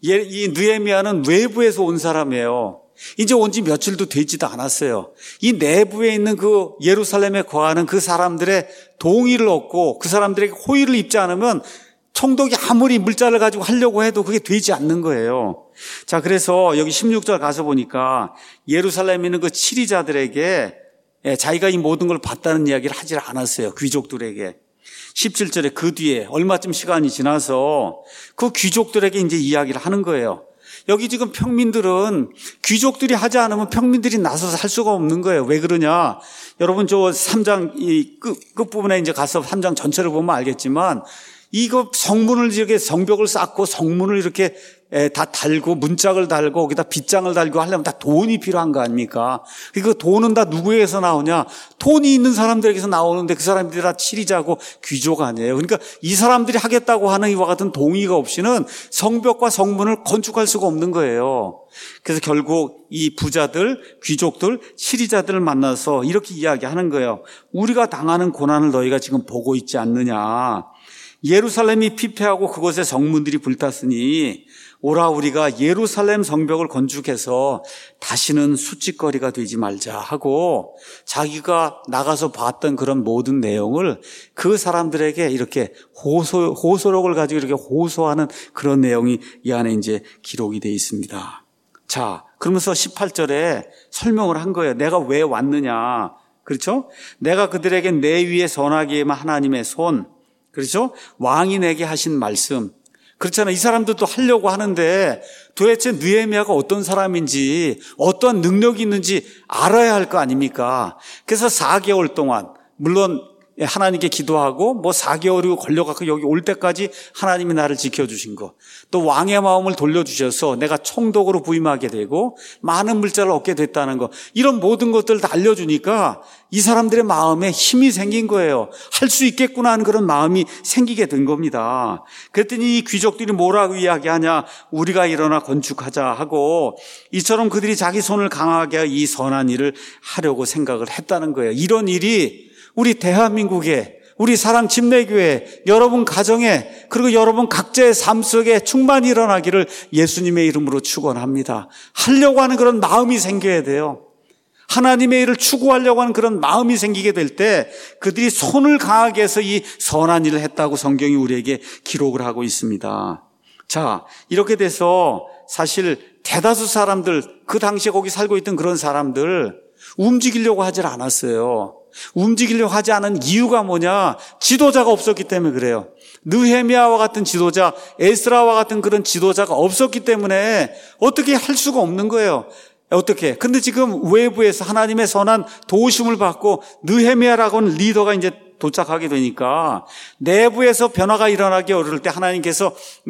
이 느헤미야는 외부에서 온 사람이에요. 이제 온 지 며칠도 되지도 않았어요. 이 내부에 있는 그 예루살렘에 거하는 그 사람들의 동의를 얻고 그 사람들에게 호의를 입지 않으면 총독이 아무리 물자를 가지고 하려고 해도 그게 되지 않는 거예요. 자, 그래서 여기 십육 절 가서 보니까 예루살렘에 있는 그 치리자들에게 자기가 이 모든 걸 봤다는 이야기를 하질 않았어요. 귀족들에게. 십칠 절에 그 뒤에 얼마쯤 시간이 지나서 그 귀족들에게 이제 이야기를 하는 거예요. 여기 지금 평민들은 귀족들이 하지 않으면 평민들이 나서서 할 수가 없는 거예요. 왜 그러냐? 여러분 저 삼 장 이 끝, 끝부분에 이제 가서 삼 장 전체를 보면 알겠지만 이거 성문을 이렇게 성벽을 쌓고 성문을 이렇게 다 달고 문짝을 달고 거기다 빗장을 달고 하려면 다 돈이 필요한 거 아닙니까? 그 돈은 다 누구에게서 나오냐? 돈이 있는 사람들에게서 나오는데 그 사람들이 다 치리자고 귀족 아니에요. 그러니까 이 사람들이 하겠다고 하는 이와 같은 동의가 없이는 성벽과 성문을 건축할 수가 없는 거예요. 그래서 결국 이 부자들, 귀족들, 치리자들을 만나서 이렇게 이야기하는 거예요. 우리가 당하는 고난을 너희가 지금 보고 있지 않느냐? 예루살렘이 피폐하고 그곳에 성문들이 불탔으니 오라 우리가 예루살렘 성벽을 건축해서 다시는 수치거리가 되지 말자 하고 자기가 나가서 봤던 그런 모든 내용을 그 사람들에게 이렇게 호소, 호소록을 가지고 이렇게 호소하는 그런 내용이 이 안에 이제 기록이 되어 있습니다. 자, 그러면서 십팔 절에 설명을 한 거예요. 내가 왜 왔느냐. 그렇죠? 내가 그들에게 내 위에 선하게 임한 하나님의 손, 그렇죠? 왕이 내게 하신 말씀. 그렇잖아요. 이 사람들도 하려고 하는데 도대체 느헤미야가 어떤 사람인지 어떤 능력이 있는지 알아야 할 거 아닙니까? 그래서 사 개월 동안 물론 하나님께 기도하고 뭐 사 개월이 걸려갖고 여기 올 때까지 하나님이 나를 지켜주신 거, 또 왕의 마음을 돌려주셔서 내가 총독으로 부임하게 되고 많은 물자를 얻게 됐다는 거, 이런 모든 것들을 다 알려주니까 이 사람들의 마음에 힘이 생긴 거예요. 할 수 있겠구나 하는 그런 마음이 생기게 된 겁니다. 그랬더니 이 귀족들이 뭐라고 이야기하냐? 우리가 일어나 건축하자 하고 이처럼 그들이 자기 손을 강하게 하여 이 선한 일을 하려고 생각을 했다는 거예요. 이런 일이 우리 대한민국에, 우리 사랑 침례교회, 여러분 가정에, 그리고 여러분 각자의 삶 속에 충만히 일어나기를 예수님의 이름으로 축원합니다. 하려고 하는 그런 마음이 생겨야 돼요. 하나님의 일을 추구하려고 하는 그런 마음이 생기게 될 때 그들이 손을 강하게 해서 이 선한 일을 했다고 성경이 우리에게 기록을 하고 있습니다. 자, 이렇게 돼서 사실 대다수 사람들, 그 당시에 거기 살고 있던 그런 사람들 움직이려고 하질 않았어요. 움직이려고 하지 않은 이유가 뭐냐? 지도자가 없었기 때문에 그래요. 느헤미야와 같은 지도자, 에스라와 같은 그런 지도자가 없었기 때문에 어떻게 할 수가 없는 거예요. 어떻게? 근데 지금 외부에서 하나님의 선한 도우심을 받고 느헤미야라고 하는 리더가 이제 도착하게 되니까 내부에서 변화가 일어나기 어려울 때 하나님께서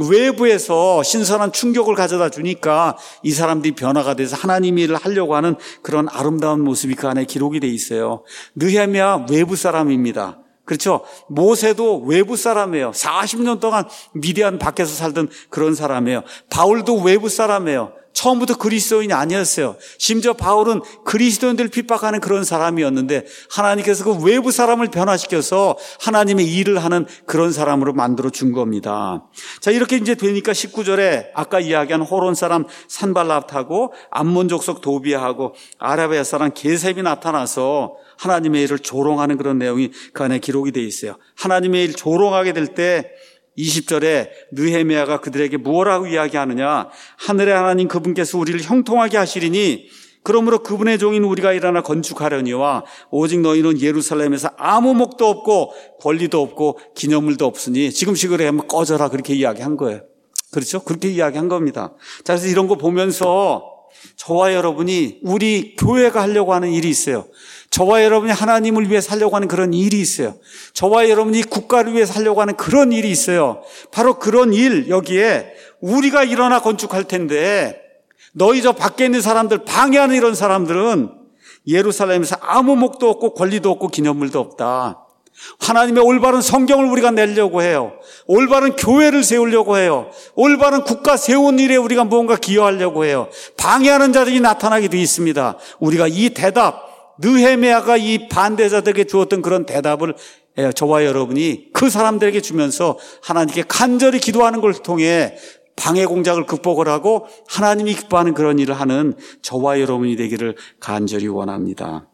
외부에서 신선한 충격을 가져다 주니까 이 사람들이 변화가 돼서 하나님 일을 하려고 하는 그런 아름다운 모습이 그 안에 기록이 돼 있어요. 느헤미야 외부 사람입니다. 그렇죠? 모세도 외부 사람이에요. 사십 년 동안 미디안 밖에서 살던 그런 사람이에요. 바울도 외부 사람이에요. 처음부터 그리스도인이 아니었어요. 심지어 바울은 그리스도인들을 핍박하는 그런 사람이었는데 하나님께서 그 외부 사람을 변화시켜서 하나님의 일을 하는 그런 사람으로 만들어 준 겁니다. 자, 이렇게 이제 되니까 십구 절에 아까 이야기한 호론 사람 산발랏하고 암몬 족속 도비아하고 아라비아 사람 게셈이 나타나서 하나님의 일을 조롱하는 그런 내용이 그 안에 기록이 되어 있어요. 하나님의 일 조롱하게 될 때 이십 절에 느헤미야가 그들에게 무엇라고 이야기하느냐? 하늘의 하나님 그분께서 우리를 형통하게 하시리니 그러므로 그분의 종인 우리가 일어나 건축하려니와 오직 너희는 예루살렘에서 아무 목도 없고 권리도 없고 기념물도 없으니 지금식으로 하면 꺼져라, 그렇게 이야기한 거예요. 그렇죠? 그렇게 이야기한 겁니다. 자, 그래서 이런 거 보면서 저와 여러분이 우리 교회가 하려고 하는 일이 있어요. 저와 여러분이 하나님을 위해 살려고 하는 그런 일이 있어요. 저와 여러분이 국가를 위해 살려고 하는 그런 일이 있어요. 바로 그런 일, 여기에 우리가 일어나 건축할 텐데 너희 저 밖에 있는 사람들, 방해하는 이런 사람들은 예루살렘에서 아무 목도 없고 권리도 없고 기념물도 없다. 하나님의 올바른 성경을 우리가 내려고 해요. 올바른 교회를 세우려고 해요. 올바른 국가 세운 일에 우리가 무언가 기여하려고 해요. 방해하는 자들이 나타나게 되어 있습니다. 우리가 이 대답, 느헤미야가 이 반대자들에게 주었던 그런 대답을 저와 여러분이 그 사람들에게 주면서 하나님께 간절히 기도하는 걸 통해 방해 공작을 극복을 하고 하나님이 기뻐하는 그런 일을 하는 저와 여러분이 되기를 간절히 원합니다.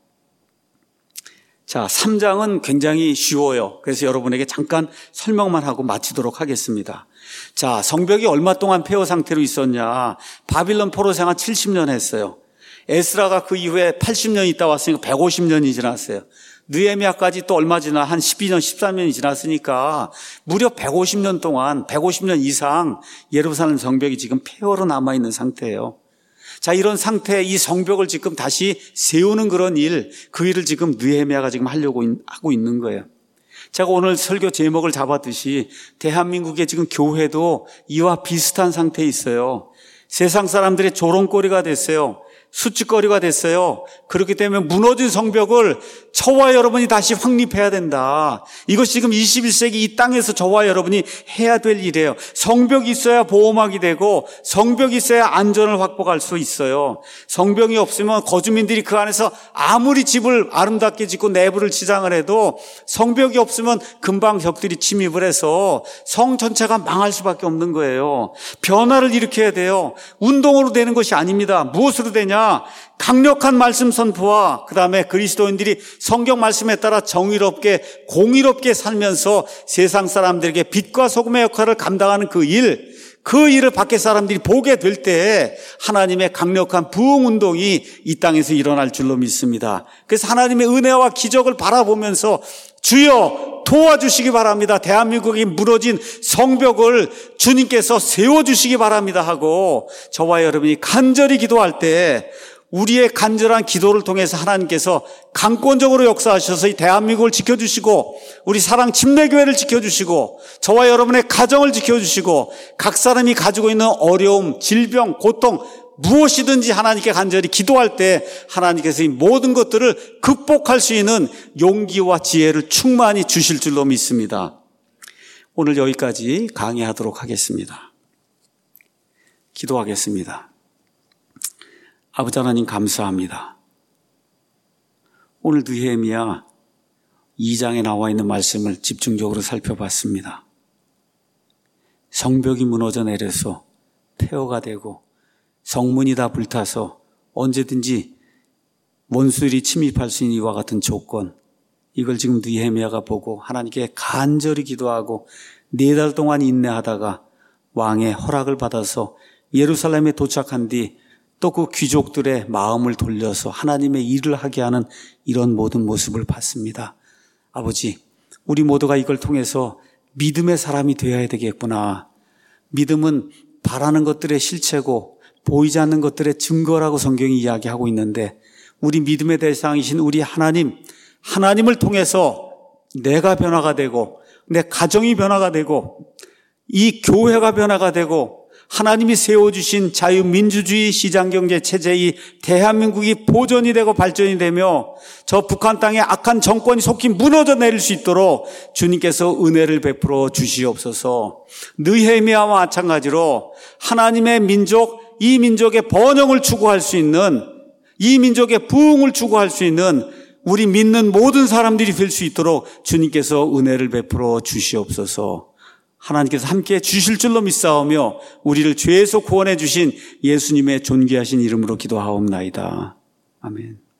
자, 삼 장은 굉장히 쉬워요. 그래서 여러분에게 잠깐 설명만 하고 마치도록 하겠습니다. 자, 성벽이 얼마 동안 폐허 상태로 있었냐? 바빌론 포로 생활 칠십 년 했어요. 에스라가 그 이후에 팔십 년 있다 왔으니까 백오십 년이 지났어요. 느헤미야까지 또 얼마 지나 한 십이 년, 십삼 년이 지났으니까 무려 백오십 년 동안, 백오십 년 이상 예루살렘 성벽이 지금 폐허로 남아있는 상태예요. 자, 이런 상태에 이 성벽을 지금 다시 세우는 그런 일, 그 일을 지금 느헤미야가 지금 하려고 하고 있는 거예요. 제가 오늘 설교 제목을 잡았듯이 대한민국의 지금 교회도 이와 비슷한 상태에 있어요. 세상 사람들의 조롱거리가 됐어요. 수치거리가 됐어요. 그렇기 때문에 무너진 성벽을 저와 여러분이 다시 확립해야 된다. 이것이 지금 이십일 세기 이 땅에서 저와 여러분이 해야 될 일이에요. 성벽이 있어야 보호막이 되고 성벽이 있어야 안전을 확보할 수 있어요. 성벽이 없으면 거주민들이 그 안에서 아무리 집을 아름답게 짓고 내부를 치장을 해도 성벽이 없으면 금방 적들이 침입을 해서 성 전체가 망할 수밖에 없는 거예요. 변화를 일으켜야 돼요. 운동으로 되는 것이 아닙니다. 무엇으로 되냐? 강력한 말씀 선포와 그 다음에 그리스도인들이 성경 말씀에 따라 정의롭게 공의롭게 살면서 세상 사람들에게 빛과 소금의 역할을 감당하는 그 일, 그 일을 밖에 사람들이 보게 될 때 하나님의 강력한 부흥운동이 이 땅에서 일어날 줄로 믿습니다. 그래서 하나님의 은혜와 기적을 바라보면서 주여 도와주시기 바랍니다. 대한민국이 무너진 성벽을 주님께서 세워주시기 바랍니다 하고 저와 여러분이 간절히 기도할 때 우리의 간절한 기도를 통해서 하나님께서 강권적으로 역사하셔서 이 대한민국을 지켜주시고 우리 사랑 침례교회를 지켜주시고 저와 여러분의 가정을 지켜주시고 각 사람이 가지고 있는 어려움, 질병, 고통 무엇이든지 하나님께 간절히 기도할 때 하나님께서 이 모든 것들을 극복할 수 있는 용기와 지혜를 충만히 주실 줄로 믿습니다. 오늘 여기까지 강의하도록 하겠습니다. 기도하겠습니다. 아버지 하나님 감사합니다. 오늘 느헤미야 이 장에 나와 있는 말씀을 집중적으로 살펴봤습니다. 성벽이 무너져 내려서 폐허가 되고 성문이 다 불타서 언제든지 원수들이 침입할 수 있는 이와 같은 조건, 이걸 지금 느헤미야가 보고 하나님께 간절히 기도하고 네 달 동안 인내하다가 왕의 허락을 받아서 예루살렘에 도착한 뒤 또 그 귀족들의 마음을 돌려서 하나님의 일을 하게 하는 이런 모든 모습을 봤습니다. 아버지, 우리 모두가 이걸 통해서 믿음의 사람이 되어야 되겠구나. 믿음은 바라는 것들의 실체고 보이지 않는 것들의 증거라고 성경이 이야기하고 있는데 우리 믿음의 대상이신 우리 하나님, 하나님을 통해서 내가 변화가 되고 내 가정이 변화가 되고 이 교회가 변화가 되고 하나님이 세워주신 자유민주주의 시장경제 체제의 대한민국이 보존이 되고 발전이 되며 저 북한 땅에 악한 정권이 속히 무너져 내릴 수 있도록 주님께서 은혜를 베풀어 주시옵소서. 느헤미야와 마찬가지로 하나님의 민족, 이 민족의 번영을 추구할 수 있는, 이 민족의 부흥을 추구할 수 있는 우리 믿는 모든 사람들이 될 수 있도록 주님께서 은혜를 베풀어 주시옵소서. 하나님께서 함께 주실 줄로 믿사오며 우리를 죄에서 구원해 주신 예수님의 존귀하신 이름으로 기도하옵나이다. 아멘.